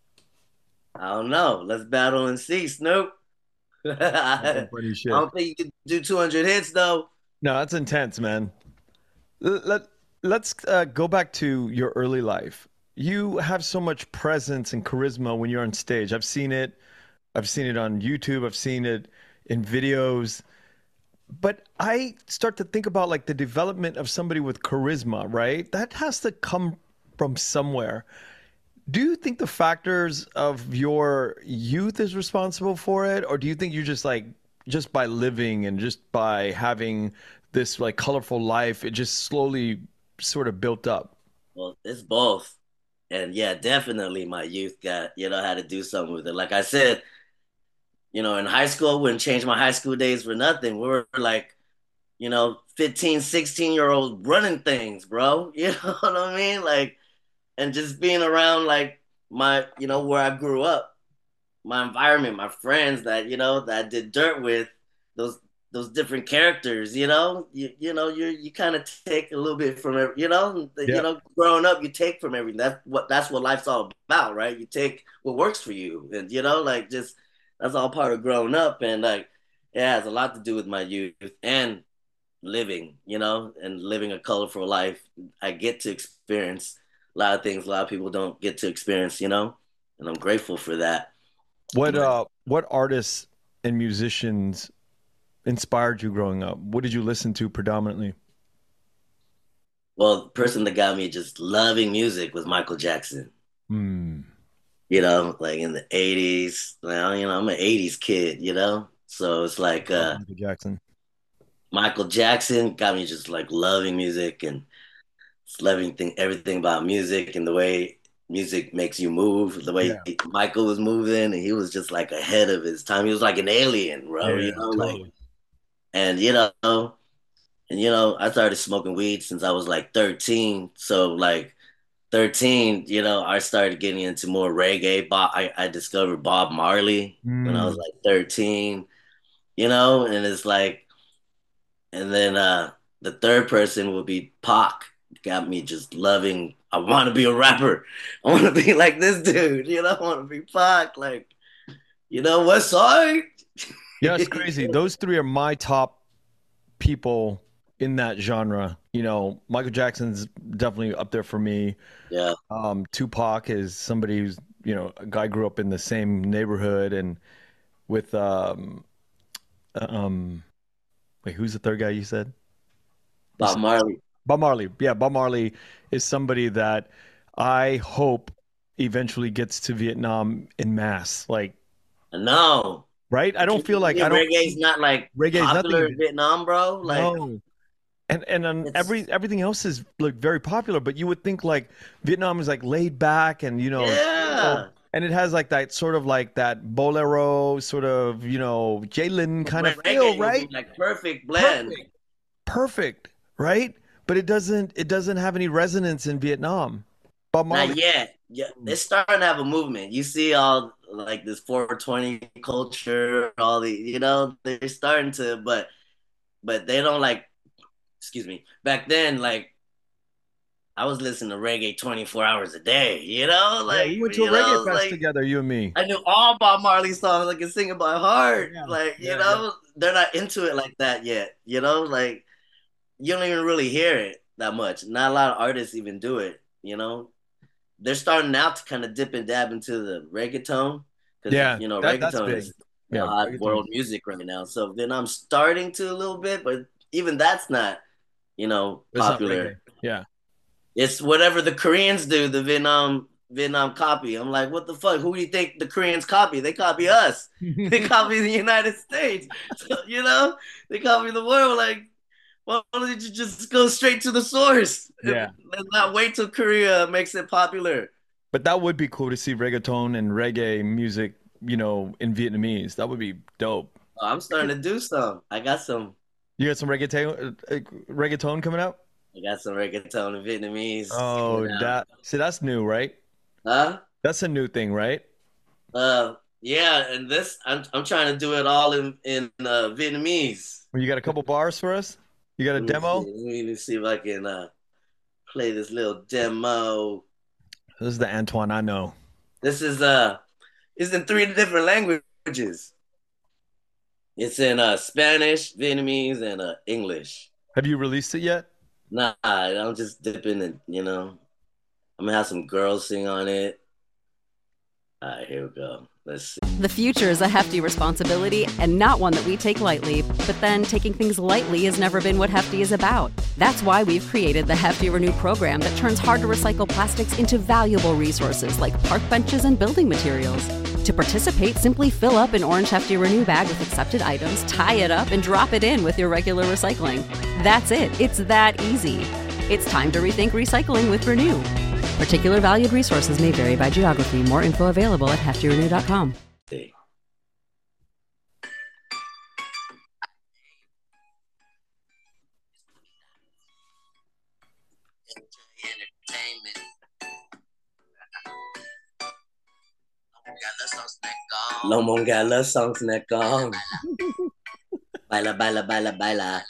I don't know. Let's battle and see, Snoop. That's some I funny shit. don't think you can do two hundred hits, though. No, that's intense, man. Let, let let's uh, go back to your early life. You have so much presence and charisma when you're on stage. I've seen it. I've seen it on YouTube. I've seen it in videos. But I start to think about like the development of somebody with charisma, right? That has to come from somewhere. Do you think the factors of your youth is responsible for it, or do you think you just like just by living and just by having this like colorful life, it just slowly sort of built up? Well, it's both. And yeah, definitely my youth got, you know, had to do something with it. Like I said, you know, in high school, wouldn't change my high school days for nothing. We were like, you know, fifteen, sixteen year olds running things, bro. You know what I mean? Like, and just being around like my, you know, where I grew up, my environment, my friends that, you know, that I did dirt with, those those different characters, you know, you you know, you you kind of take a little bit from every, you know, you Yeah. know, growing up, you take from everything. That's what that's what life's all about, right? You take what works for you, and you know, like just that's all part of growing up, and like it has a lot to do with my youth and living, you know, and living a colorful life. I get to experience a lot of things a lot of people don't get to experience, you know, and I'm grateful for that. What But uh what artists and musicians inspired you growing up? What did you listen to predominantly? well, the person that got me just loving music was Michael Jackson. Hmm. You know, like in the eighties. Now, you know, I'm an eighties kid, you know? So it's like Love uh Michael Jackson. Michael Jackson got me just like loving music and just loving thing, everything about music and the way music makes you move, the way Yeah. Michael was moving, and he was just like ahead of his time. He was like an alien, bro, Yeah, you know, like, totally. and you know, and you know, I started smoking weed since I was like thirteen. So like thirteen, you know, I started getting into more reggae. Bob, I, I discovered Bob Marley when I was Mm. like thirteen, you know, and it's like, and then uh the third person would be Pac. got me just loving. I want to be a rapper. I want to be like this dude. You know, I want to be Pac. Like, you know, West Side. Yeah, it's crazy. Those three are my top people in that genre. You know, Michael Jackson's definitely up there for me. Yeah. Um, Tupac is somebody who's, you know, a guy grew up in the same neighborhood and with um um wait, who's the third guy you said? You Bob said Marley. Bob Marley. Yeah, Bob Marley is somebody that I hope eventually gets to Vietnam in mass. Like, No. right? I don't feel like I don't Reggae's not like reggae is nothing popular in in it. Vietnam, bro. Like, No. And and um, every it's everything else is like very popular, but you would think like Vietnam is like laid back and you know, chill. yeah. And it has like that sort of like that bolero sort of, you know, Jalen kind of feel, Reggae would be right? like perfect blend. Perfect. Perfect, right? But it doesn't it doesn't have any resonance in Vietnam. Bob Marley. Not yet. Yeah, it's starting to have a movement. You see all like this four twenty culture, all the you know, they're starting to, but but they don't like. Excuse me. Back then, like I was listening to reggae twenty-four hours a day. You know, Yeah, like we went to a you reggae know, fest like together, you and me. I knew all Bob Marley songs. I can sing it by heart. Yeah, Like you yeah, yeah. know, they're not into it like that yet. You know, like you don't even really hear it that much. Not a lot of artists even do it. You know, they're starting now to kind of dip and dab into the reggaeton because Yeah, you know that that's reggaeton big. is the Yeah, hot reggaeton. world music right now. So then I'm starting to a little bit, but even that's not you know It's not popular. reggae. Yeah. It's whatever the Koreans do, the Vietnam Vietnam copy. I'm like, what the fuck? Who do you think the Koreans copy? They copy us. They copy the United States. So, you know, they copy the world. Like, why don't you just go straight to the source and Yeah. not wait till Korea makes it popular? But that would be cool to see reggaeton and reggae music, you know, in Vietnamese. That would be dope. Oh, I'm starting to do some. I got some. You got some reggaeton uh, uh, reggaeton coming up? I got some reggaeton in Vietnamese Oh, coming out. that see that's new, right? Huh? That's a new thing, right? Uh, yeah. And this, I'm I'm trying to do it all in in uh, Vietnamese. Well, you got a couple bars for us? You got a Let me see. demo? Let me even see if I can uh, play this little demo. This is the Antoine I know. This is uh, it's in three different languages. It's in uh Spanish, Vietnamese, and uh English. Have you released it yet? Nah, I'm just dipping in. You know, I'm gonna have some girls sing on it. All right, here we go. Let's see. The future is a hefty responsibility and not one that we take lightly. But then taking things lightly has never been what Hefty is about. That's why we've created the Hefty Renew program that turns hard to recycle plastics into valuable resources like park benches and building materials. To participate, simply fill up an orange Hefty Renew bag with accepted items, tie it up, and drop it in with your regular recycling. That's it. It's that easy. It's time to rethink recycling with Renew. Particular valued resources may vary by geography. More info available at hefty renew dot com. See. Long mong gala songs na kong. Baila, baila, baila, baila.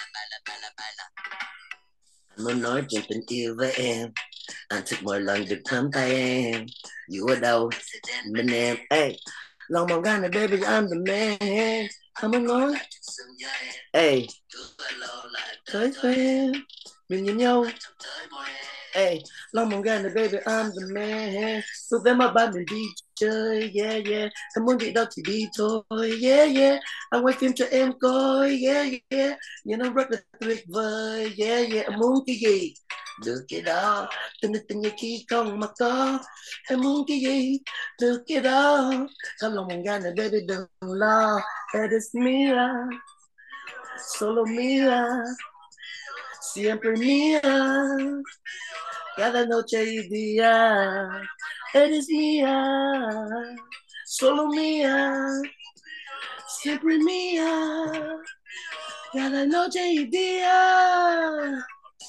Muốn nói chuyện tình yêu với em, anh thích mỗi lần được nắm tay em. You ở đâu? Bên em. Hey, long mong gala, baby, I'm the man. Không muốn nói. Hey, tới với em, mình nhìn nhau. Hey, long mong gala, baby, I'm the man. Lúc em mà ba mình đi chơi, yeah, yeah. Em muốn đi đâu thì đi thôi, yeah, yeah. Anh quay phim cho em coi, yeah, yeah. Nhưng nó rất là tuyệt vời, yeah, yeah. Em muốn cái gì? Được cái đó. Tình tình như khi không mà có. Em muốn cái gì? Được cái đó. Come long mong gala, baby, đừng lo. It is mía, solo mía, siempre mía. Cada noche y día, eres mía, solo mía, siempre mía. Cada noche y día.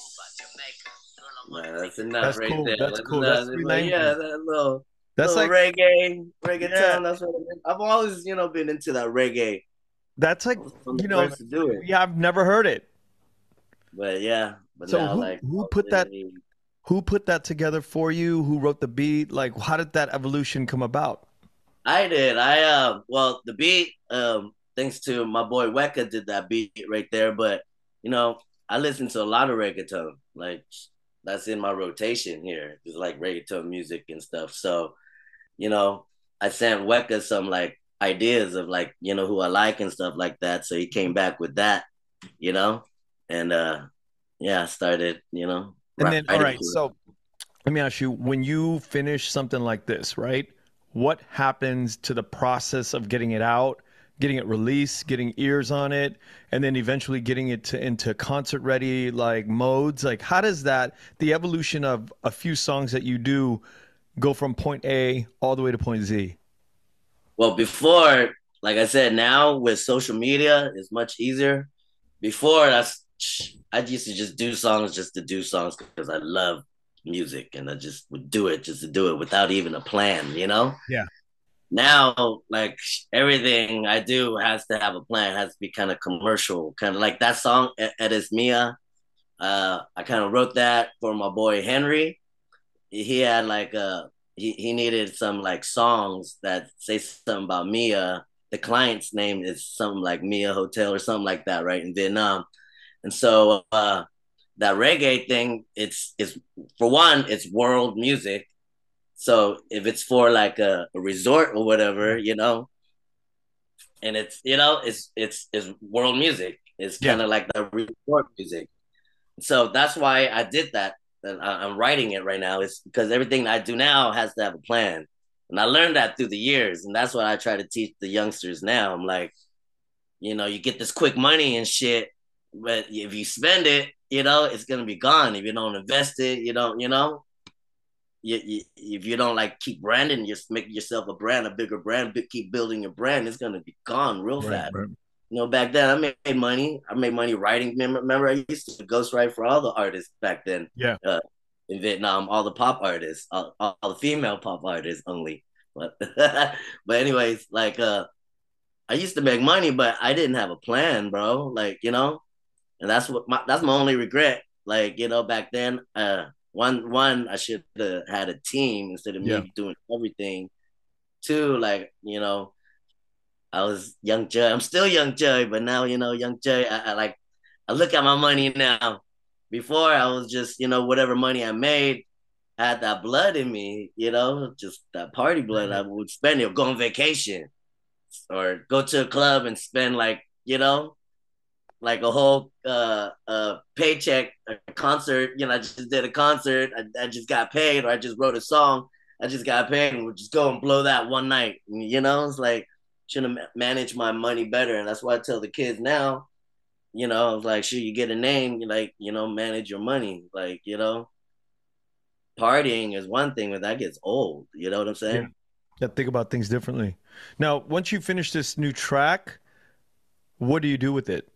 Man, that's enough That's right cool. there. That's cool. That's three but yeah, languages. that little, That's little like reggae, reggaeton. Yeah. That's what I've always, you know, been into that reggae. that's like From the you know, first to do it. yeah, I've never heard it. But yeah, but So now who like who I put that really, who put that together for you? Who wrote the beat? Like, how did that evolution come about? I did. I uh well the beat, um, thanks to my boy Weka did that beat right there. But you know, I listen to a lot of reggaeton. Like that's in my rotation here. It's like reggaeton music and stuff. So, you know, I sent Weka some like ideas of like, you know, who I like and stuff like that. So he came back with that, you know, and uh yeah, I started, you know, And then, all writing right, to so let me ask you, when you finish something like this, right? What happens to the process of getting it out, getting it released, getting ears on it, and then eventually getting it to, into concert ready like modes? Like, how does that, the evolution of a few songs that you do, go from point A all the way to point Z? Well, before, like I said, now with social media, it's much easier. Before, that's I used to just do songs just to do songs because I love music and I just would do it just to do it without even a plan, you know? Yeah. Now, like everything I do has to have a plan, has to be kind of commercial, kind of like that song, Eres Mia. Uh, I kind of wrote that for my boy Henry. He had like a he, he needed some like songs that say something about Mia. The client's name is something like Mia Hotel or something like that, right, in Vietnam. And so uh, that reggae thing, it's it's for one, it's world music. So if it's for like a, a resort or whatever, you know, and it's you know it's it's it's world music. It's Yeah. kind of like the resort music. So that's why I did that. And I, I'm writing it right now. It's because everything I do now has to have a plan. And I learned that through the years. And that's what I try to teach the youngsters now. I'm like, you know, you get this quick money and shit, but if you spend it, you know, it's gonna be gone. If you don't invest it, you don't, you know, you, you, if you don't like keep branding, just make yourself a brand, a bigger brand, keep building your brand, it's gonna be gone real Right, fast. right. You know, back then I made money. I made money writing. Remember, remember I used to ghostwrite for all the artists back then. Yeah. Uh, in Vietnam, all the pop artists, all, all the female pop artists only. But but anyways, like uh, I used to make money, but I didn't have a plan, bro. Like you know, and that's what my that's my only regret. Like you know, back then, uh, one one I should have had a team instead of Yeah. me doing everything. Two, like you know, I was young Joey. I'm still young Joey, but now you know, young Joey. I, I like I look at my money now. Before I was just you know whatever money I made I had that blood in me. You know, just that party blood. I would spend it, go on vacation, or go to a club and spend like you know like a whole uh uh paycheck a concert. You know, I just did a concert. I, I just got paid, or I just wrote a song. I just got paid, and would just go and blow that one night. You know, it's like should have managed my money better, and that's why I tell the kids now. You know, like, should you get a name? You like, you know, manage your money. Like, you know, partying is one thing, but that gets old. You know what I'm saying? Yeah. Yeah, think about things differently. Now, once you finish this new track, what do you do with it?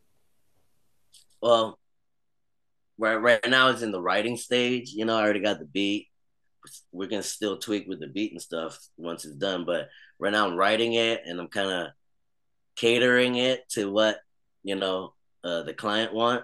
Well, right right now it's in the writing stage. You know, I already got the beat. We're gonna still tweak with the beat and stuff once it's done. But right now I'm writing it and I'm kind of catering it to what you know uh, the client want,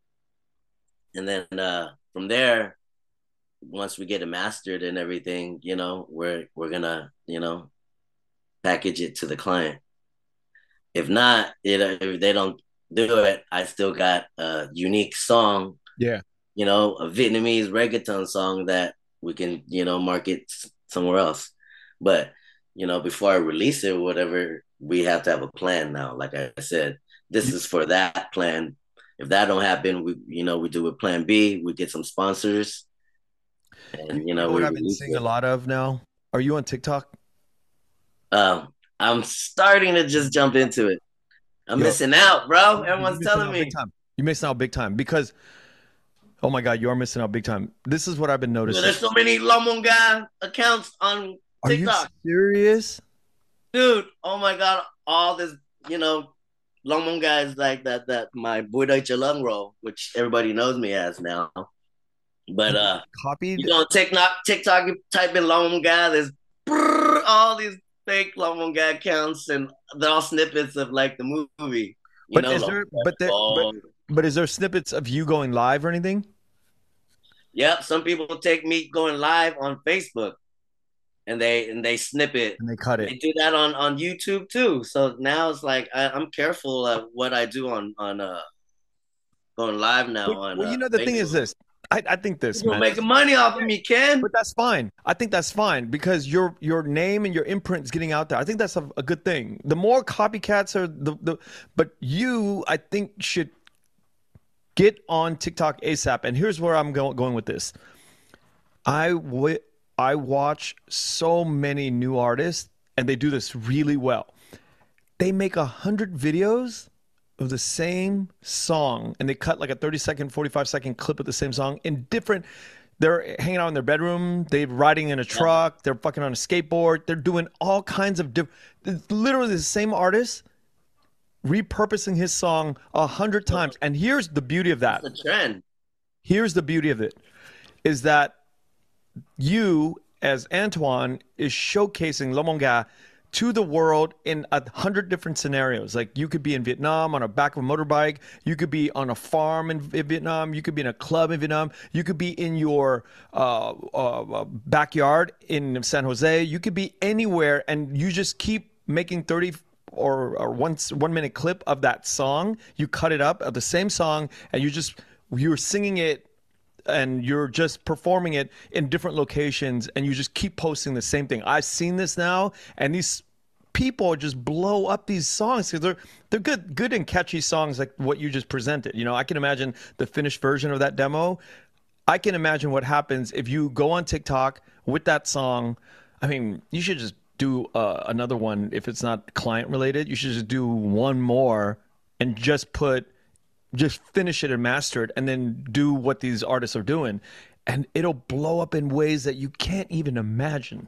and then uh, from there, once we get it mastered and everything, you know, we're we're gonna you know package it to the client. If not, it, if they don't do it, I still got a unique song, Yeah. you know, a Vietnamese reggaeton song that we can, you know, market somewhere else. But, you know, before I release it or whatever, we have to have a plan now. Like I said, this You, is for that plan. If that don't happen, we, you know, we do a plan B, we get some sponsors you, and, you you know, know we what I've been release seeing a it. lot of now? Are you on TikTok? Um, I'm starting to just jump into it. I'm Yo, missing out, bro. you're Everyone's missing telling out big me. time. You're missing out big time because, oh my God, you are missing out big time. This is what I've been Dude, noticing. there's so many Lamonga accounts on Are you TikTok. serious? Dude, oh my God. All this, you know, Lamonga is like that, that my Boy Deutsche Lungroll, which everybody knows me as now. But You uh, you copied? go on TikTok, TikTok, you type in Lamonga, there's brrr, all these fake Lamonga accounts, and they're all snippets of like the movie, you But know, is Lamonga. there, but there, but Oh. But is there snippets of you going live or anything? Yep. Some people take me going live on Facebook, and they and they snip it. And they cut it. They do that on on YouTube too. So now it's like I, I'm careful of what I do on on uh going live now. Well, on well, you uh, know, the Facebook. thing is this. I, I think this, You're man. making money off of me, Ken. But that's fine. I think that's fine because your your name and your imprint is getting out there. I think that's a, a good thing. The more copycats are the the, but you, I think, should get on TikTok ASAP. And here's where I'm go, going with this. I w- I watch so many new artists, and they do this really well. They make a hundred videos of the same song, and they cut like a thirty second, forty-five second clip of the same song in different. They're hanging out in their bedroom. They're riding in a truck. They're fucking on a skateboard. They're doing all kinds of different. Literally the same artist repurposing his song a hundred times. And here's the beauty of that. It's a trend. Here's the beauty of it, is that you as Antoine is showcasing Le Monga to the world in a hundred different scenarios. Like you could be in Vietnam on a back of a motorbike. You could be on a farm in, in Vietnam. You could be in a club in Vietnam. You could be in your uh, uh, backyard in San Jose. You could be anywhere, and you just keep making thirty or, or one, one minute clip of that song. You cut it up of the same song, and you just, you're singing it and you're just performing it in different locations, and you just keep posting the same thing. I've seen this now, and these people just blow up these songs because they're they're good good and catchy songs like what you just presented. You know, I can imagine the finished version of that demo. I can imagine what happens if you go on TikTok with that song. I mean, you should just do uh, another one if it's not client related. You should just do one more and just put just finish it and master it, and then do what these artists are doing, and it'll blow up in ways that you can't even imagine.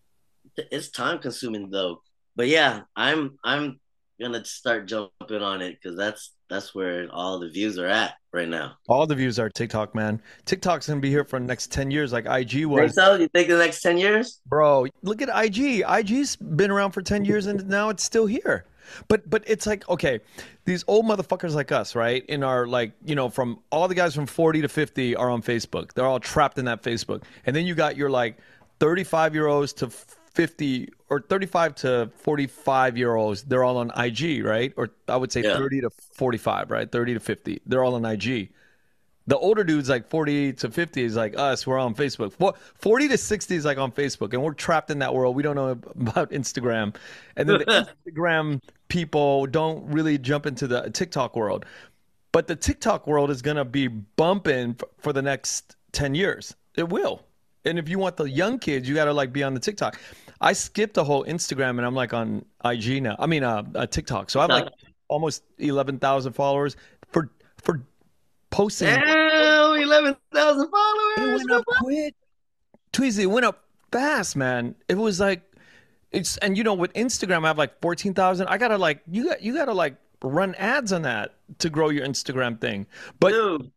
It's time consuming though, but yeah, I'm I'm gonna start jumping on it because that's that's where all the views are at right now. All the views are TikTok, man. TikTok's gonna be here for the next ten years, like I G was. Think so? You think the next ten years, bro? Look at I G. I G's been around for ten years, and now it's still here. But but it's like, okay, these old motherfuckers like us, right? In our, like, you know, from all the guys from forty to fifty are on Facebook. They're all trapped in that Facebook. And then you got your like thirty-five year olds to fifty or thirty-five to forty-five year olds. They're all on I G, right? Or I would say yeah. thirty to forty-five, right? thirty to fifty. They're all on I G. The older dudes like forty to fifty is like us. We're on Facebook. forty to sixty is like on Facebook, and we're trapped in that world. We don't know about Instagram. And then the Instagram people don't really jump into the TikTok world. But the TikTok world is going to be bumping for the next ten years. It will. And if you want the young kids, you got to like be on the TikTok. I skipped the whole Instagram, and I'm like on I G now. I mean, uh, uh TikTok. So I have like almost eleven thousand followers for for posting. Damn, eleven thousand followers. It went up quick. Tweezy, it went up fast, man. It was like, it's, and you know, with Instagram, I have like fourteen thousand. I gotta like, you got, you gotta like run ads on that to grow your Instagram thing. But dude,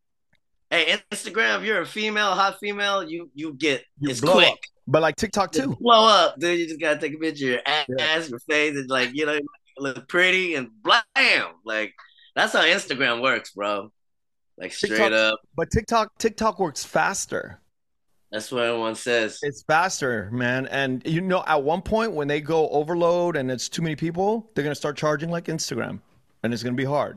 hey, Instagram, if you're a female, hot female, you you get you it's blow quick. Up. But like TikTok too, just blow up, dude. You just gotta take a picture of your ass, yeah. your face, and like, you know, look pretty, and blam. Like that's how Instagram works, bro. Like straight TikTok, up. But TikTok, TikTok works faster. That's what everyone says. It's faster, man. And you know, at one point when they go overload and it's too many people, they're gonna start charging like Instagram, and it's gonna be hard.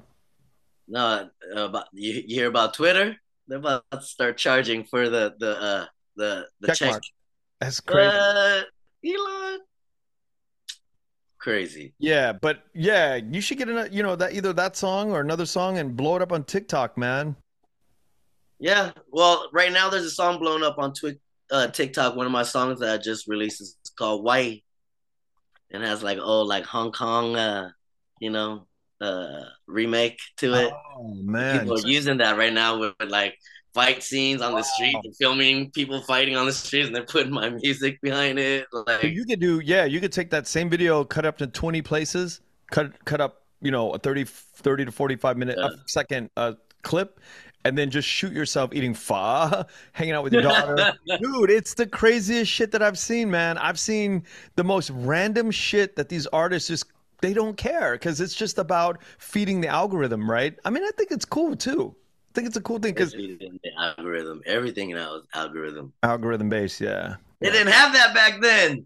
No, uh, about you, you hear about Twitter? They're about to start charging for the the uh, the the check. check. That's crazy. Uh, Elon. Crazy. Yeah, but yeah, you should get in, you know, that either that song or another song and blow it up on TikTok, man. Yeah, well, right now there's a song blown up on Twi- uh, TikTok. One of my songs that I just released is called "White," and has like oh, like Hong Kong, uh, you know, uh, remake to it. Oh man, people are using that right now with, with like fight scenes on the street, and filming people fighting on the streets, and they're putting my music behind it. Like you could do, yeah, you could take that same video, cut up to twenty places, cut cut up, you know, a thirty, thirty to forty-five minute yeah. a second uh, clip, and then just shoot yourself eating pho, hanging out with your daughter. Dude, it's the craziest shit that I've seen, man. I've seen the most random shit that these artists just they don't care because it's just about feeding the algorithm, right? I mean, I think it's cool too. I think it's a cool thing because the algorithm, everything now is algorithm. Algorithm based, yeah. They yeah. didn't have that back then.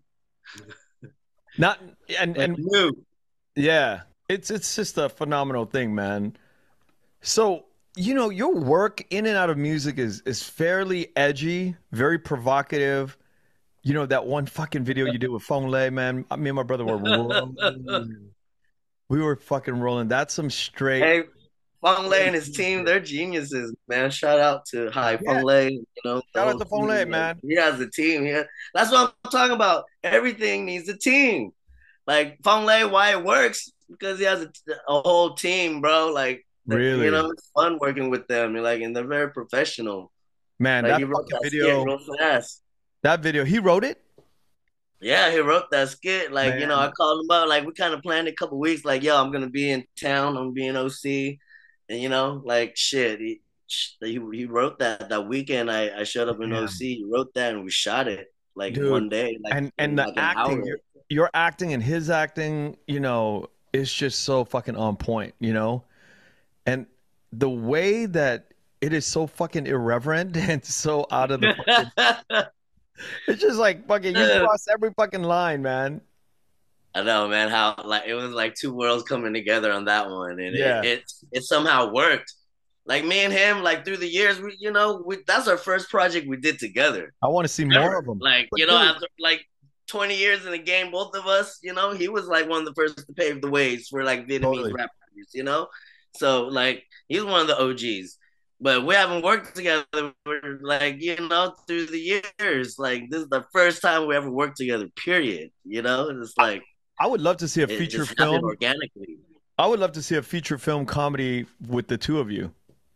Not and and new. Yeah, it's it's just a phenomenal thing, man. So you know, your work in and out of music is is fairly edgy, very provocative. You know that one fucking video you did with Phong Le, man. Me and my brother were rolling. We were fucking rolling. That's some straight. Hey, Phong Le and his team, they're geniuses, man. Shout out to Hai Yeah. Phong Le. You know, Shout out to Phong Le, man. He has a team. Yeah, that's what I'm talking about. Everything needs a team. Like Phong Le, why it works because he has a, a whole team, bro. Like, Really, you know, it's fun working with them. Like, and they're very professional. Man, like, that he wrote fucking that video, skit real fast. That video, he wrote it. Yeah, he wrote that skit. Like, Man. you know, I called him up. Like, we kind of planned it a couple weeks. Like, yo, I'm gonna be in town. I'm gonna be in O C, and you know, like, shit. He he, he wrote that that weekend. I, I showed up in Damn. O C. He wrote that, and we shot it like Dude. one day. Like, and and like the acting, your, your acting and his acting, you know, is just so fucking on point. You know, and the way that it is so fucking irreverent and so out of the fucking, it's just like fucking you cross every fucking line, man. I know, man, how like it was like two worlds coming together on that one, and yeah. it, it it somehow worked. Like me and him, like through the years, we you know, we that's our first project we did together. I want to see more of them. Like, but you know, dude. after like twenty years in the game, both of us, you know, he was like one of the first to pave the ways for like Vietnamese totally. rappers, you know? So like he's one of the O Gs. But we haven't worked together for like, you know, through the years. Like this is the first time we ever worked together, period. You know? And it's like I would love to see a feature film organically. I would love to see a feature film comedy with the two of you.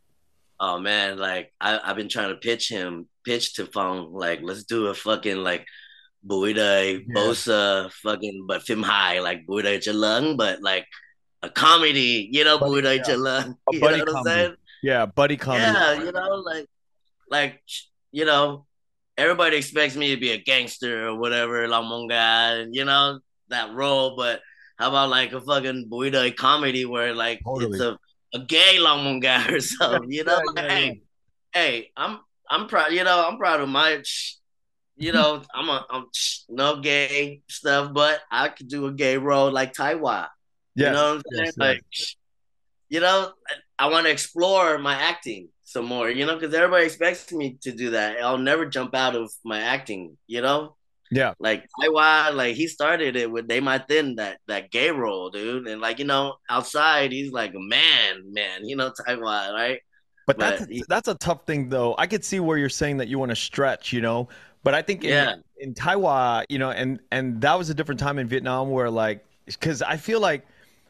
Oh man, like I, I've been trying to pitch him, pitch to Phong, like let's do a fucking like Bùi Đời, yeah. Bosa, fucking but Phim High, like Bùi Đời Cha Lung, but like a comedy, you know, Bùi Đời Cha Lung. You know what I'm saying? Yeah, buddy comedy. Yeah, you know, like, like, you know, everybody expects me to be a gangster or whatever, La Monga, and you know that role. But how about like a fucking Bùi Đời comedy where like totally. it's a, a gay La Monga or something? You know, yeah, like, yeah, hey, yeah. hey, I'm I'm proud. You know, I'm proud of my. You know, I'm a I'm no gay stuff, but I could do a gay role like Taiwan. Yes, you know what I'm saying? Yes, like, yes. you know. I want to explore my acting some more, you know, because everybody expects me to do that. I'll never jump out of my acting, you know? Yeah. Like, Taiwan, like, he started it with They My Thin, that, that gay role, dude. And, like, you know, outside, he's like a man, man, you know, Taiwan, right? But, but that's, a, he, that's a tough thing, though. I could see where you're saying that you want to stretch, you know? But I think in, yeah. in Taiwan, you know, and, and that was a different time in Vietnam where, like, because I feel like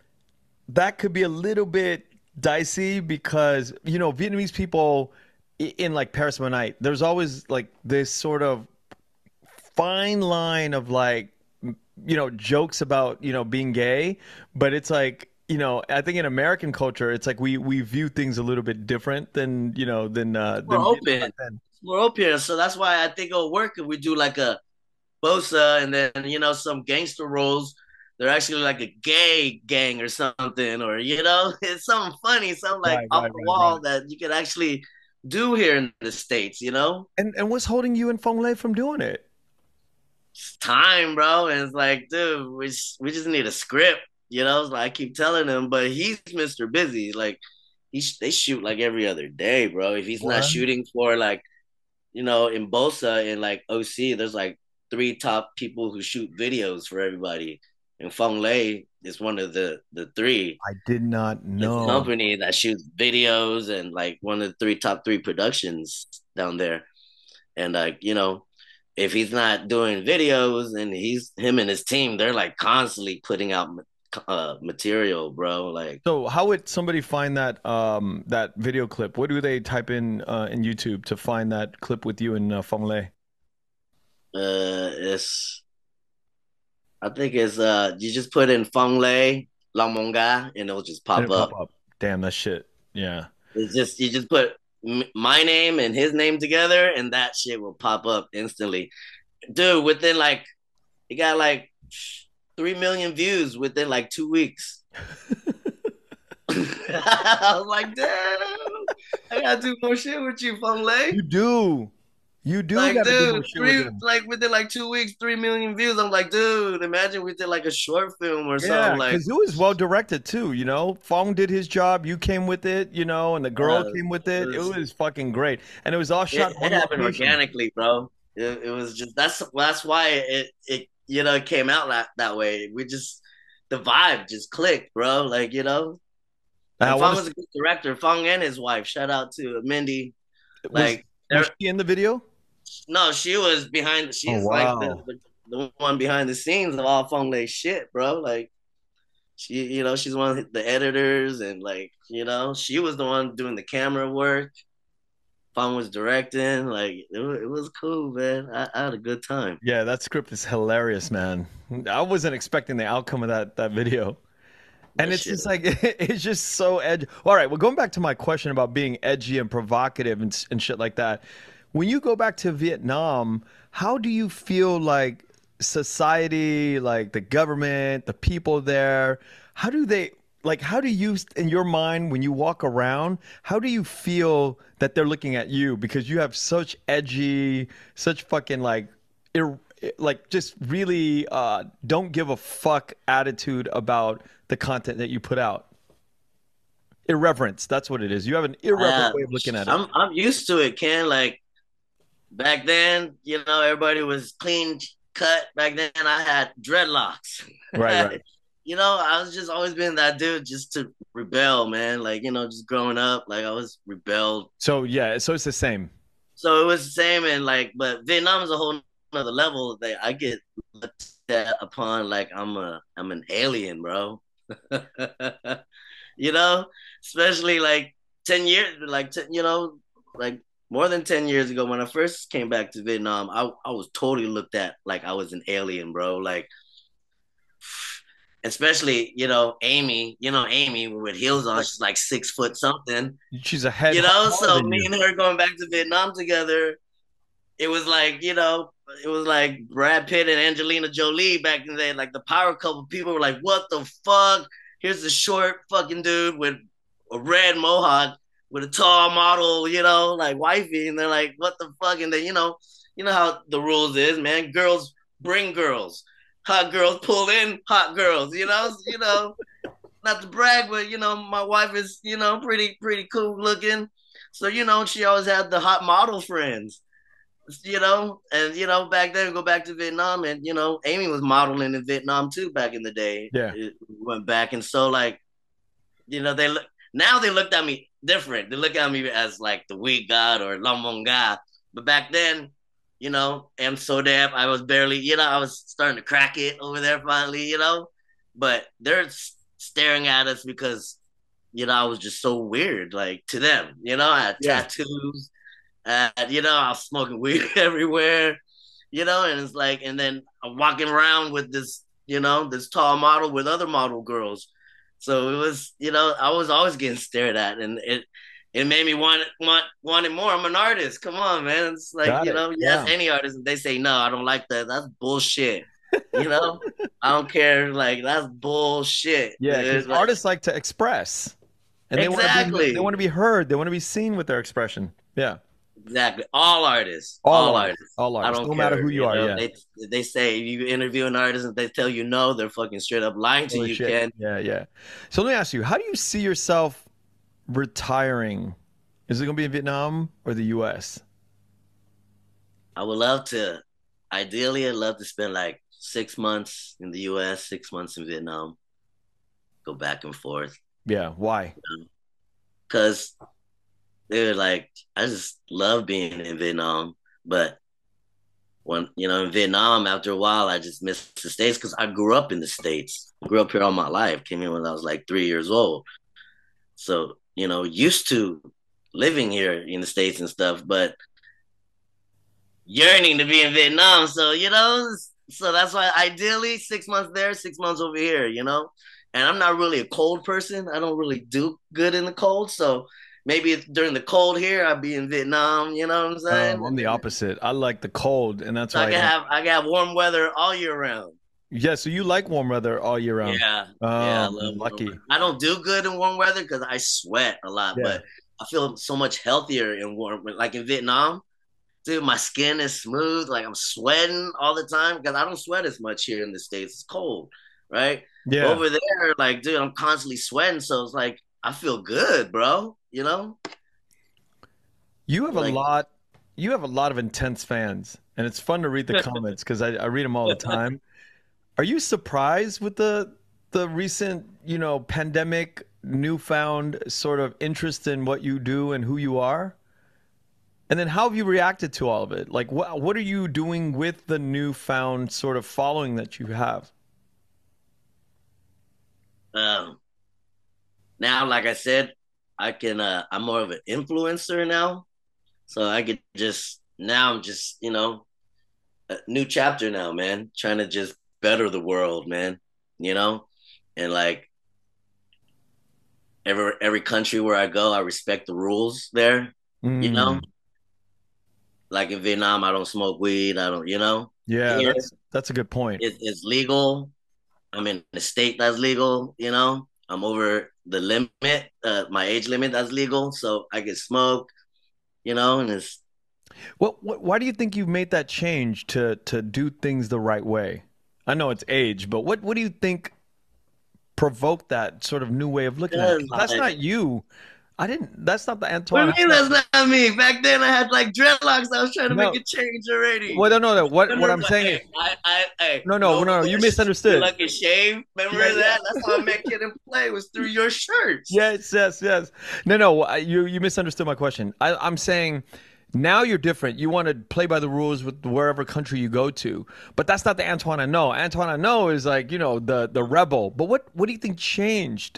that could be a little bit dicey because, you know, Vietnamese people in like Paris by Night, there's always like this sort of fine line of like, you know, jokes about, you know, being gay, but it's like, you know, I think in American culture, it's like we we view things a little bit different than, you know, than uh we're than open. We're open. So that's why I think it'll work if we do like a Bosa and then, you know, some gangster roles. They're actually like a gay gang or something, or, you know, it's something funny, something like right, off right, the right, wall right. that you can actually do here in the States, you know? And and what's holding you and Phong Le from doing it? It's time, bro. And it's like, dude, we just, we just need a script, you know? Like I keep telling him, but he's Mister Busy. Like, he they shoot like every other day, bro. If he's what? not shooting for like, you know, in Bosa and like O C, there's like three top people who shoot videos for everybody. And Phong Le is one of the, the three. I did not know. It's a company that shoots videos and like one of the three top three productions down there. And like, you know, if he's not doing videos and he's him and his team, they're like constantly putting out uh, material, bro. Like, so how would somebody find that um that video clip? What do they type in uh, in YouTube to find that clip with you and uh, Phong Le? Uh, it's. I think it's uh you just put in Phong Le, La Monga, and it'll just pop, it'll up. pop up. Damn, that shit. Yeah. It's just you just put m- my name and his name together, and that shit will pop up instantly, dude. Within like, you got like three million views within like two weeks. I was like, damn, I gotta do more shit with you, Fonglay. You do. You do Like, gotta do more dude, shit with three him. like within like two weeks, three million views. I'm like, dude, imagine we did like a short film or Yeah, something. Like, because it was well directed too. You know, Fong did his job. You came with it. You know, and the girl uh, came with it it. It was, was fucking great, and it was all shot it, in it one happened location. organically, bro. It, it was just that's that's why it it you know it came out that that way. We just the vibe just clicked, bro. Like you know, And I and Fong want was a good director. Fong and his wife. Shout out to Mindy. to was Like, was they're she in the video? no, she was behind. Oh She's like the, wow. the the one behind the scenes of all Fong Lei shit, bro. Like she, you know, she's one of the editors, and like you know, she was the one doing the camera work. Fong was directing. Like it was, it was cool, man. I, I had a good time. Yeah, that script is hilarious, man. I wasn't expecting the outcome of that that video. And That it's shit. just like it's just so edgy. All right, well, going back to my question about being edgy and provocative and s- and shit like that. When you go back to Vietnam, how do you feel like society, like the government, the people there, how do they like how do you in your mind when you walk around, how do you feel that they're looking at you because you have such edgy, such fucking like ir- like just really uh, don't give a fuck attitude about the content that you put out. Irreverence, that's what it is. You have an irreverent Uh, way of looking at it. I'm I'm used to it, Ken. Like back then, you know, everybody was clean cut. Back then, I had dreadlocks. Right, right. You know, I was just always been that dude just to rebel, man. Like, you know, just growing up, like I was rebelled. So yeah, so it's the same. So it was the same and like, but Vietnam is a whole nother level that I get looked at upon like I'm a I'm an alien, bro. You know, especially like ten years, like ten, you know, like more than ten years ago when I first came back to Vietnam, I I was totally looked at like I was an alien, bro. Like especially, you know, Amy, you know, Amy with heels on, Like she's like six foot something, she's a head you h- know. taller So than me you. and her going back to Vietnam together, it was like, you know, it was like Brad Pitt and Angelina Jolie back in the day, like the power couple. People were like, what the fuck? Here's a short fucking dude with a red mohawk with a tall model, you know, like wifey. And they're like, what the fuck? And then, you know, you know how the rules is, man. Girls bring girls. Hot girls pull in hot girls, you know, you know, not to brag, but you know, my wife is, you know, pretty, pretty cool looking. So, you know, she always had the hot model friends, you know, and you know, back then go back to Vietnam and you know, Amy was modeling in Vietnam too back in the day. Yeah. It went back and so like, you know, they look now they looked at me different. They look at me as like the weak god or Lamonga. But back then, you know, I'm so damn I was barely, you know, I was starting to crack it over there finally, you know. But they're staring at us because, you know, I was just so weird, like to them. You know, I had Yeah. tattoos. Uh, you know, I was smoking weed everywhere, you know, and it's like, and then I'm walking around with this, you know, this tall model with other model girls. So it was, you know, I was always getting stared at, and it it made me want want want it more. I'm an artist. Come on, man. It's like, Got you it. know, you ask Yeah. any artist, and they say no, I don't like that. That's bullshit. You know, I don't care. Like that's bullshit, Yeah, because dude. Like, artists like to express. And they want to be exactly. they want to be heard. They want to be seen with their expression. Yeah. Exactly. All artists. All All, artists. artists. All I artists. don't No care. matter who you are, know? yeah. They they say if you interview an artist and they tell you no, they're fucking straight up lying to Holy you, shit. Ken. Yeah, yeah. So let me ask you, how do you see yourself retiring? Is it going to be in Vietnam or the U S? I would love to. Ideally, I'd love to spend like six months in the U S, six months in Vietnam, go back and forth. Yeah. Why? Because they're like, I just love being in Vietnam. But when, you know, in Vietnam, after a while, I just missed the States because I grew up in the States. I grew up here all my life, came in when I was like three years old. So, you know, used to living here in the States and stuff, but yearning to be in Vietnam. So, you know, so that's why ideally six months there, six months over here, you know? And I'm not really a cold person. I don't really do good in the cold. So maybe if during the cold here, I'd be in Vietnam, you know what I'm saying? Um, I'm the opposite. I like the cold, and that's So I why can I, have I can have warm weather all year round. Yeah, so you like warm weather all year round. Yeah, yeah, I Oh, love warm lucky. weather. I don't do good in warm weather because I sweat a lot, Yeah. but I feel so much healthier in warm. Like in Vietnam, dude, my skin is smooth. Like I'm sweating all the time because I don't sweat as much here in the States. It's cold, right? But Yeah. over there, like, dude, I'm constantly sweating, so it's like I feel good, bro. You know, You have a like lot you have a lot of intense fans, and it's fun to read the comments because I, I read them all the time. Are you surprised with the the recent, you know, pandemic newfound sort of interest in what you do and who you are? And then how have you reacted to all of it? Like what what are you doing with the newfound sort of following that you have? um, now, like I said, I can. Uh, I'm more of an influencer now, so I could just now. I'm just you know a new chapter now, man. Trying to just better the world, man. You know, and like every every country where I go, I respect the rules there. You know, Mm, like in Vietnam, I don't smoke weed. I don't, you know. yeah, Here, that's that's a good point. it, it's legal. I'm in a state that's legal. You know, I'm over the limit, uh, my age limit that's legal, so I can smoke. You know, and it's What, what why do you think you've made that change to to do things the right way? I know it's age, but what what do you think provoked that sort of new way of looking at it? because 'Cause that's like not you. I didn't. That's not the what do Antoine. you mean that's not me? Back then I had like dreadlocks. I was trying to make No. a change already. Well, no, no, no. What what Remember, I'm my, saying is, hey, I, I, hey, no, no, no no, no. You bush, you misunderstood. lucky shave. Remember Yeah, yeah. that? That's how I met Kid and Play was through your shirts. Yes, yes, yes. No, no. I- You you misunderstood my question. I, I'm saying now you're different. You want to play by the rules with wherever country you go to, but that's not the Antoine I know. Antoine I know is like you know the the rebel. But what what do you think changed?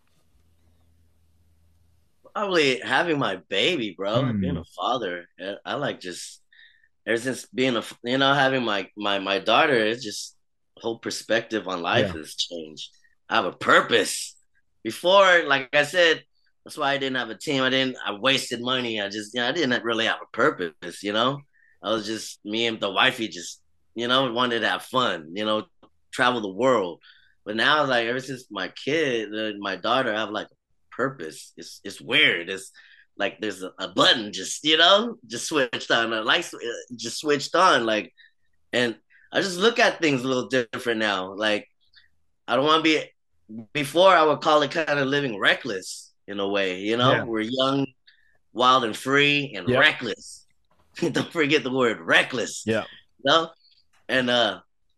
Probably having my baby, bro. Being Hmm. a father, I I like just ever since being a you know having my my my daughter. It's just whole perspective on life Yeah. has changed. I have a purpose. Before, like I said, that's why I didn't have a team. I didn't. I wasted money. I just you know I didn't really have a purpose. You know, I was just me and the wifey just you know wanted to have fun. You know, travel the world. But now, like ever since my kid, uh, my daughter, I have like purpose. It's it's weird. It's like there's a, a button just you know just switched on. A light just switched on. Like and I just look at things a little different now. Like I don't want to be. Before I would call it kind of living reckless in a way. You know, Yeah. we're young, wild, and free, and Yep. reckless. Don't forget the word reckless. Yeah. You know, and uh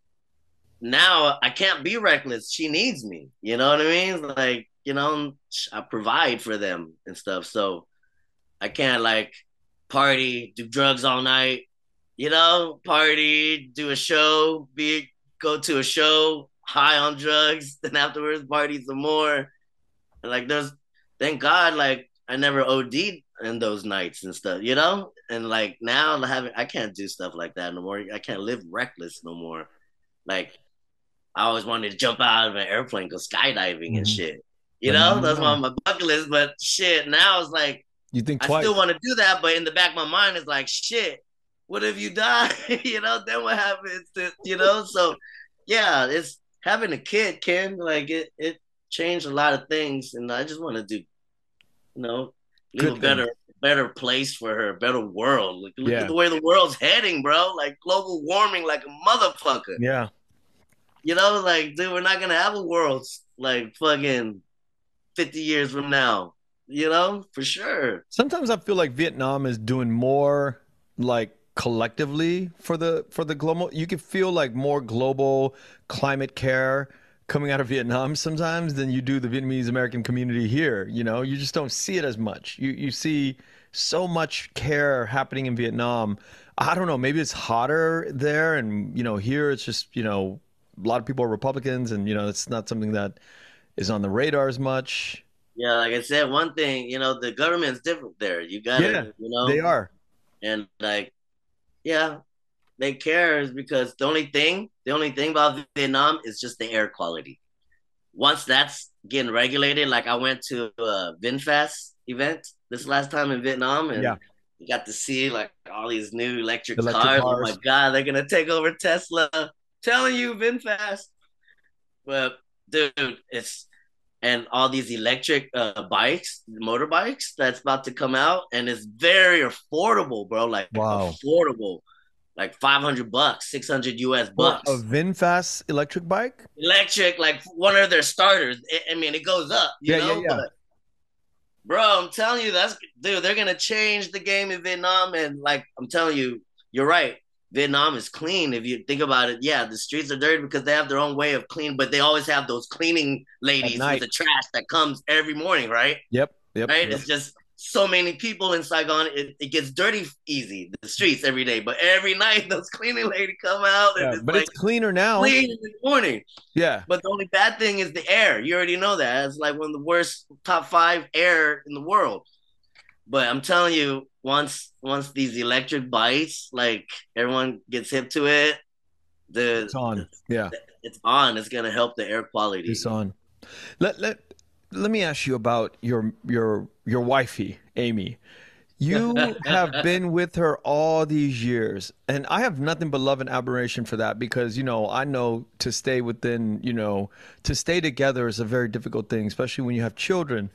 now I can't be reckless. She needs me. You know what I mean? Like you know, I provide for them and stuff. So I can't like party, do drugs all night, you know, party, do a show, be go to a show, high on drugs, then afterwards party some more. And like there's thank God like I never O D'd in those nights and stuff, you know? And like now I having I can't do stuff like that no more. I can't live reckless no more. Like I always wanted to jump out of an airplane, go skydiving and Mhm. shit. You But not know, that's now. on my bucket list. But shit, now it's like You think I still twice. want to do that, but in the back of my mind is like, shit, what if you die? you know, then what happens? To, you know, so yeah, it's having a kid, Ken. Like it, it changed a lot of things, and I just want to do, you know, leave a Good better, things. better place for her, a better world. Like, look at Yeah. the way the world's heading, bro. Like global warming, like a motherfucker. Yeah. You know, like dude, we're not gonna have a world like fucking fifty years from now. You know, for sure. Sometimes I feel like Vietnam is doing more like collectively for the for the global. You can feel like more global climate care coming out of Vietnam sometimes than you do the Vietnamese American community here. You know, you just don't see it as much. You you see so much care happening in Vietnam. I don't know, maybe it's hotter there and you know, here it's just, you know, a lot of people are Republicans and you know, it's not something that is on the radar as much. Yeah, like I said, one thing, you know, the government's different there. You Yeah, gotta, you they know, are. and like, yeah, they care is because the only thing, the only thing about Vietnam is just the air quality. Once that's getting regulated, like I went to a VinFast event this last time in Vietnam Yeah, and you got to see like all these new electric electric cars. Oh my cars. God, they're gonna take over Tesla Telling you, VinFast. Well, dude, it's and all these electric uh, bikes, motorbikes that's about to come out, and it's very affordable, bro. Like Wow. affordable, like five hundred bucks, six hundred U S For bucks. a VinFast electric bike? Electric, like one of their starters. I I mean, it goes up, you Yeah, know. yeah, yeah. But bro, I'm telling you, that's dude. They're gonna change the game in Vietnam, and like I'm telling you, you're right. Vietnam is clean. If you think about it, yeah, the streets are dirty because they have their own way of clean, but they always have those cleaning ladies night. with the trash that comes every morning, right? Yep, yep. Right? yep. It's just so many people in Saigon. It, it gets dirty easy, the streets every day, but every night those cleaning ladies come out and Yeah, it's but like it's cleaner now. clean in the morning. Yeah. But the only bad thing is the air. You already know that. It's like one of the worst top five air in the world. But I'm telling you, once once these electric bikes, like everyone gets hip to it, the It's on. Yeah. it's on. It's gonna help the air quality. It's on. Let let let me ask you about your your your wifey, Amy. You have been with her all these years, and I have nothing but love and admiration for that because, you know, I know to stay within, you know, to stay together is a very difficult thing, especially when you have children.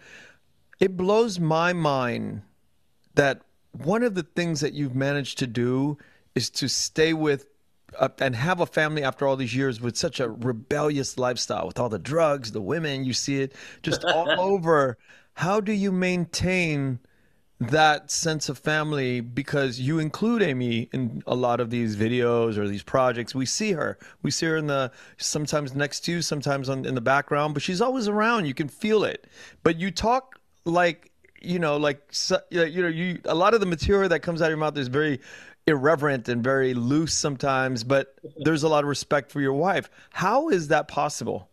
It blows my mind that one of the things that you've managed to do is to stay with uh, and have a family after all these years with such a rebellious lifestyle, with all the drugs, the women, you see it just all over. How do you maintain that sense of family? Because you include Amy in a lot of these videos or these projects. We see her. We see her in the sometimes next to you, sometimes on, in the background, but she's always around. You can feel it. But you talk like, you know, like, you know, you, a lot of the material that comes out of your mouth is very irreverent and very loose sometimes, but there's a lot of respect for your wife. How is that possible?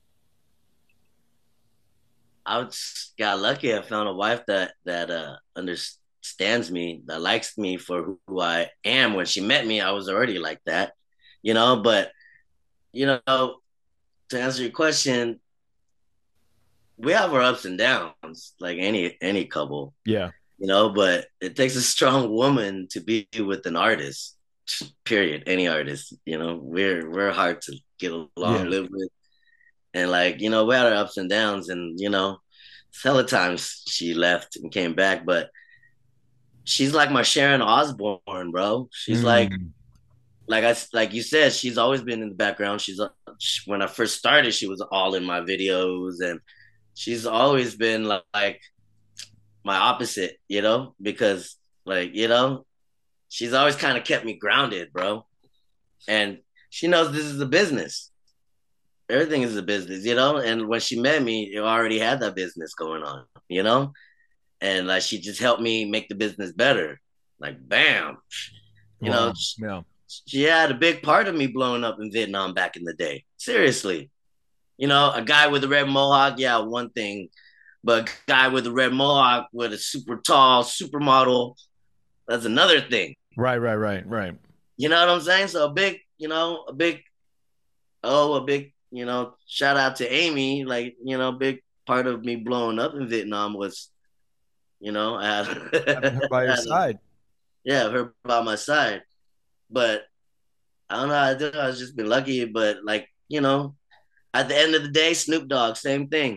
I just got lucky. I found a wife that that uh, understands me, that likes me for who, who I am. When she met me, I was already like that, you know. But you know, to answer your question, we have our ups and downs, like any any couple. Yeah. You know, but it takes a strong woman to be with an artist. Period. Any artist. You know, we're we're hard to get along, yeah. live with, and like you know, we had our ups and downs, and you know, hella times she left and came back, but she's like my Sharon Osbourne, bro. She's mm. like, like I like you said, she's always been in the background. She's when I first started, she was all in my videos, and she's always been like, like my opposite, you know, because like, you know, she's always kind of kept me grounded, bro. And she knows this is a business. Everything is a business, you know? And when she met me, it already had that business going on, you know? And like, she just helped me make the business better. Like, bam. You wow. know, she, yeah. she had a big part of me blowing up in Vietnam back in the day. Seriously. You know, a guy with a red mohawk, yeah, one thing. But a guy with a red mohawk with a super tall supermodel, that's another thing. Right, right, right, right. You know what I'm saying? So a big, you know, a big, oh, a big, you know, shout out to Amy. Like, you know, big part of me blowing up in Vietnam was, you know, I had, having her by your side. Yeah, her by my side. But I don't know how I do. I've just been lucky. But like, you know, at the end of the day, Snoop Dogg, same thing.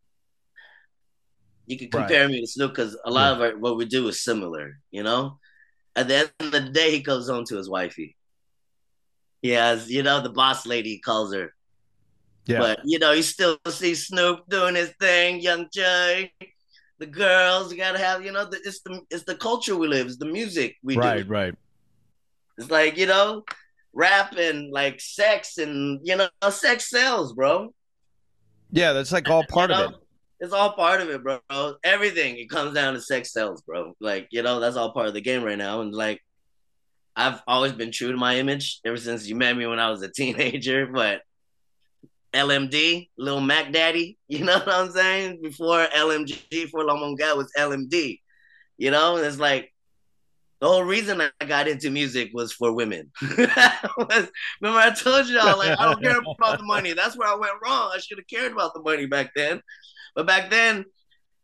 You can compare right. me to Snoop because a lot yeah. of our, what we do is similar, you know? At the end of the day, he goes home to his wifey. He has, you know, the boss lady, he calls her. Yeah. But, you know, you still see Snoop doing his thing, Young Jay, the girls, you got to have, you know, the, it's the it's the culture we live, it's the music we right, do. Right, right. It's like, you know, rap and like sex and, you know, sex sells, bro. Yeah, that's like all part you know? of it. It's all part of it, bro. Everything, it comes down to sex sells, bro. Like, you know, that's all part of the game right now. And like, I've always been true to my image ever since you met me when I was a teenager. But L M D, Lil Mac Daddy, you know what I'm saying? Before L M G, for La Monga was L M D. You know, and it's like, the whole reason I got into music was for women. Remember, I told y'all, like, I don't care about the money. That's where I went wrong. I should have cared about the money back then. But back then,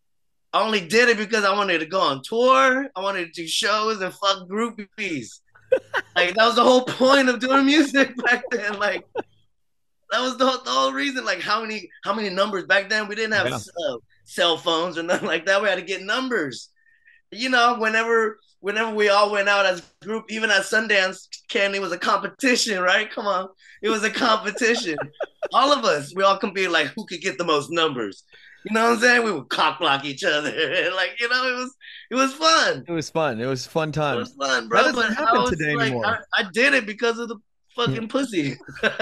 I only did it because I wanted to go on tour. I wanted to do shows and fuck groupies. Like that was the whole point of doing music back then. Like that was the whole, the whole reason. Like how many how many numbers back then? We didn't have Yeah. uh, cell phones or nothing like that. We had to get numbers. You know, whenever whenever we all went out as a group, even at Sundance, Candy was a competition, right? Come on, it was a competition. All of us, we all competed like who could get the most numbers. You know what I'm saying? We would cock block each other, like you know, it was it was fun. It was fun. It was fun It times. was fun, That bro. doesn't But happen I was today like, anymore. I, I did it because of the fucking pussy,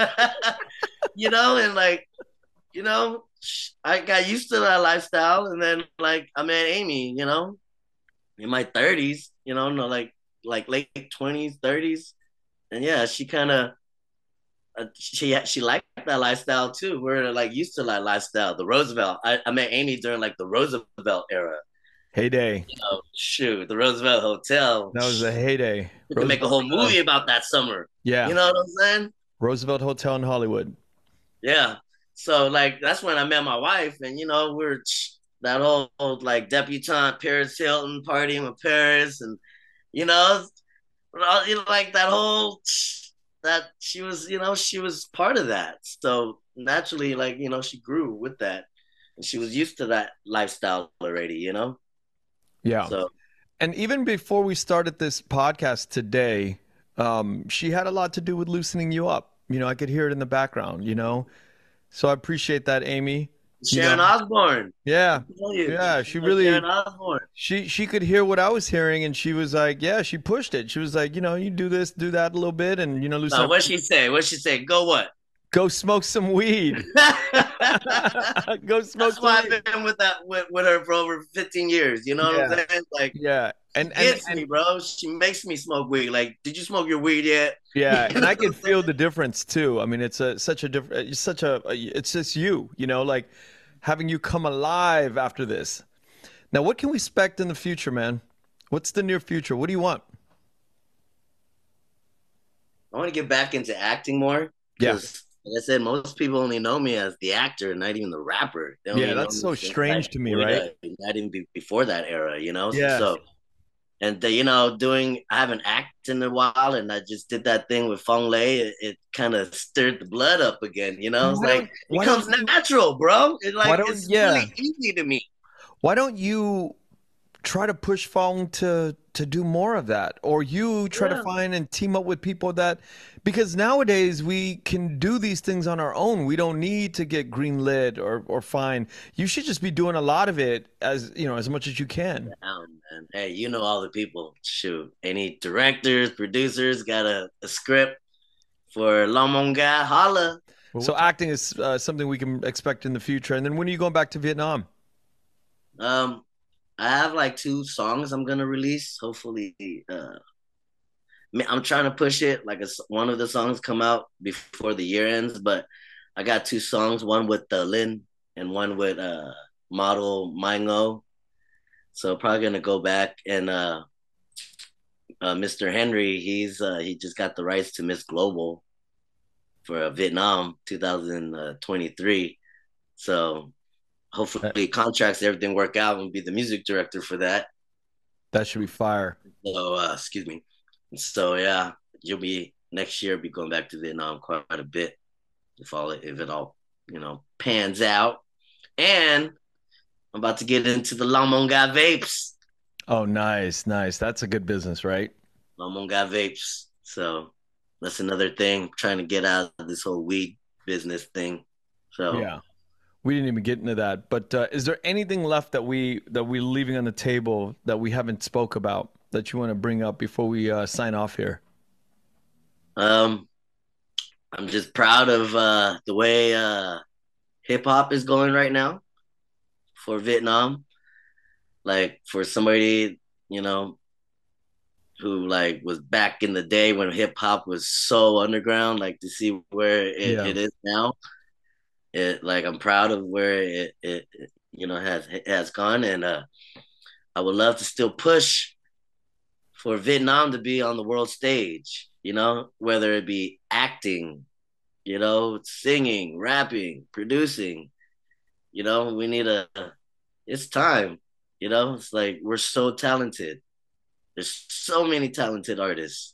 you know, and like, you know, I got used to that lifestyle, and then like I met Amy, you know, in my thirties, you know, no, like like late twenties, thirties, and yeah, she kind of uh, she she liked that lifestyle too. We're like used to that lifestyle. The Roosevelt. I, I met Amy during like the Roosevelt era. Heyday. You know, shoot, the Roosevelt Hotel. That was a heyday. We could make a whole movie about that summer. Yeah. You know what I'm saying? Roosevelt Hotel in Hollywood. Yeah. So like that's when I met my wife, and you know we're that whole like debutante Paris Hilton partying with Paris, and you know, you know like that whole that she was you know she was part of that. So naturally, like you know, she grew with that, and she was used to that lifestyle already. You know. Yeah. So. And even before we started this podcast today, um, she had a lot to do with loosening you up. You know, I could hear it in the background, you know? So I appreciate that, Amy. Sharon you know? Osbourne. Yeah. Yeah, she really Sharon Osbourne. She she could hear what I was hearing, and she was like, yeah, she pushed it. She was like, you know, you do this, do that a little bit, and you know, loosen No, up. what'd she say? What'd she say? Go what? Go smoke some weed. Go smoke That's why some weed. I've been with that with, with her for over fifteen years. You know what Yeah. I'm saying? Like, Yeah. And she gets and, me, bro. She makes me smoke weed. Like, did you smoke your weed yet? yeah, and I can feel the difference too. I mean, it's a such a different, it's such a, it's just you, you know, like having you come alive after this. Now, what can we expect in the future, man? What's the near future? What do you want? I want to get back into acting more. Yeah. Like I said, most people only know me as the actor, not even the rapper. They only Yeah, know that's me so since, strange like, to me, way right? back, Not even be, before that era, you know. Yeah. So, and the, you know, doing I haven't acted in a while, and I just did that thing with Fong Lei. It, it kind of stirred the blood up again, you know. It's Why like don't- it why comes don't you- natural, bro. It Why like don't- it's yeah. really easy to me. Why don't you try to push Fong to to do more of that, or you try Yeah. to find and team up with people that, because nowadays we can do these things on our own. We don't need to get greenlit or or fine. You should just be doing a lot of it as you know as much as you can. Oh, man. Hey, you know all the people. Shoot, any directors, producers got a, a script for La Monga? Holla. So acting is uh, something we can expect in the future. And then when are you going back to Vietnam? Um, I have like two songs I'm gonna release. Hopefully, uh, I'm trying to push it. Like a, one of the songs come out before the year ends, but I got two songs. One with uh, Lin and one with uh model Mingo. So probably gonna go back and uh, uh Mister Henry. He's uh, he just got the rights to Miss Global for uh, Vietnam twenty twenty-three. So. Hopefully contracts everything work out and be the music director for that. That should be fire. So uh, excuse me. So yeah, you'll be next year. Be going back to Vietnam quite a bit if all if it all you know pans out. And I'm about to get into the La Monga vapes. Oh, nice, nice. That's a good business, right? La Monga vapes. So that's another thing. Trying to get out of this whole weed business thing. So Yeah. We didn't even get into that, but uh, is there anything left that we that we're leaving on the table that we haven't spoke about that you want to bring up before we uh, sign off here? Um, I'm just proud of uh, the way uh, hip hop is going right now for Vietnam. Like for somebody, you know, who like was back in the day when hip hop was so underground, like to see where it, Yeah. it is now. It like I'm proud of where it, it you know has it has gone, and uh, I would love to still push for Vietnam to be on the world stage. You know, whether it be acting, you know, singing, rapping, producing. You know, we need a. It's time. You know, it's like we're so talented. There's so many talented artists,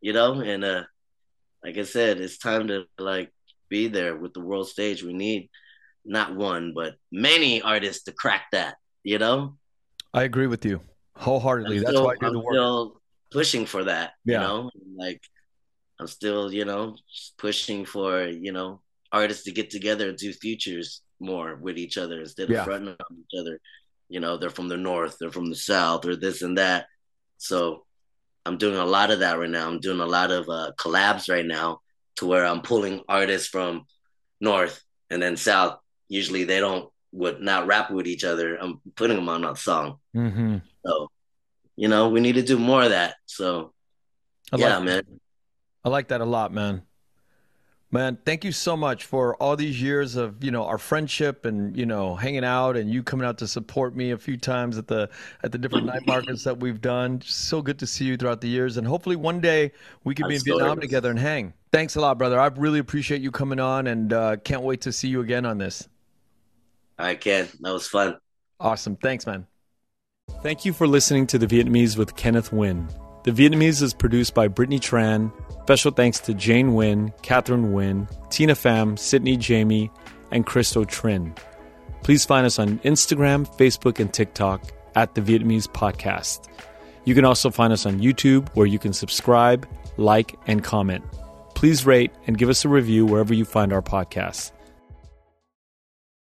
you know, and uh, like I said, it's time to like be there with the world stage. We need not one, but many artists to crack that, you know? I agree with you wholeheartedly. I'm That's still, why I do I'm the work. still pushing for that, Yeah. you know? Like, I'm still, you know, pushing for, you know, artists to get together and do features more with each other instead of Yeah. fronting on each other. You know, they're from the north, they're from the south, or this and that. So I'm doing a lot of that right now. I'm doing a lot of uh, collabs right now to where I'm pulling artists from north and then south. Usually they don't would not rap with each other. I'm putting them on a song. Mm-hmm. So, you know, we need to do more of that. So, I yeah, like, man. I like that a lot, man. Man, thank you so much for all these years of, you know, our friendship and, you know, hanging out and you coming out to support me a few times at the at the different night markets that we've done. Just so good to see you throughout the years. And hopefully one day we could be in Vietnam together and hang. Thanks a lot, brother. I really appreciate you coming on and uh, can't wait to see you again on this. I can. That was fun. Awesome. Thanks, man. Thank you for listening to The Vietnamese with Kenneth Nguyen. The Vietnamese is produced by Brittany Tran. Special thanks to Jane Nguyen, Catherine Nguyen, Tina Pham, Sydney Jamie, and Christo Trin. Please find us on Instagram, Facebook, and TikTok at The Vietnamese Podcast. You can also find us on YouTube, where you can subscribe, like, and comment. Please rate and give us a review wherever you find our podcasts.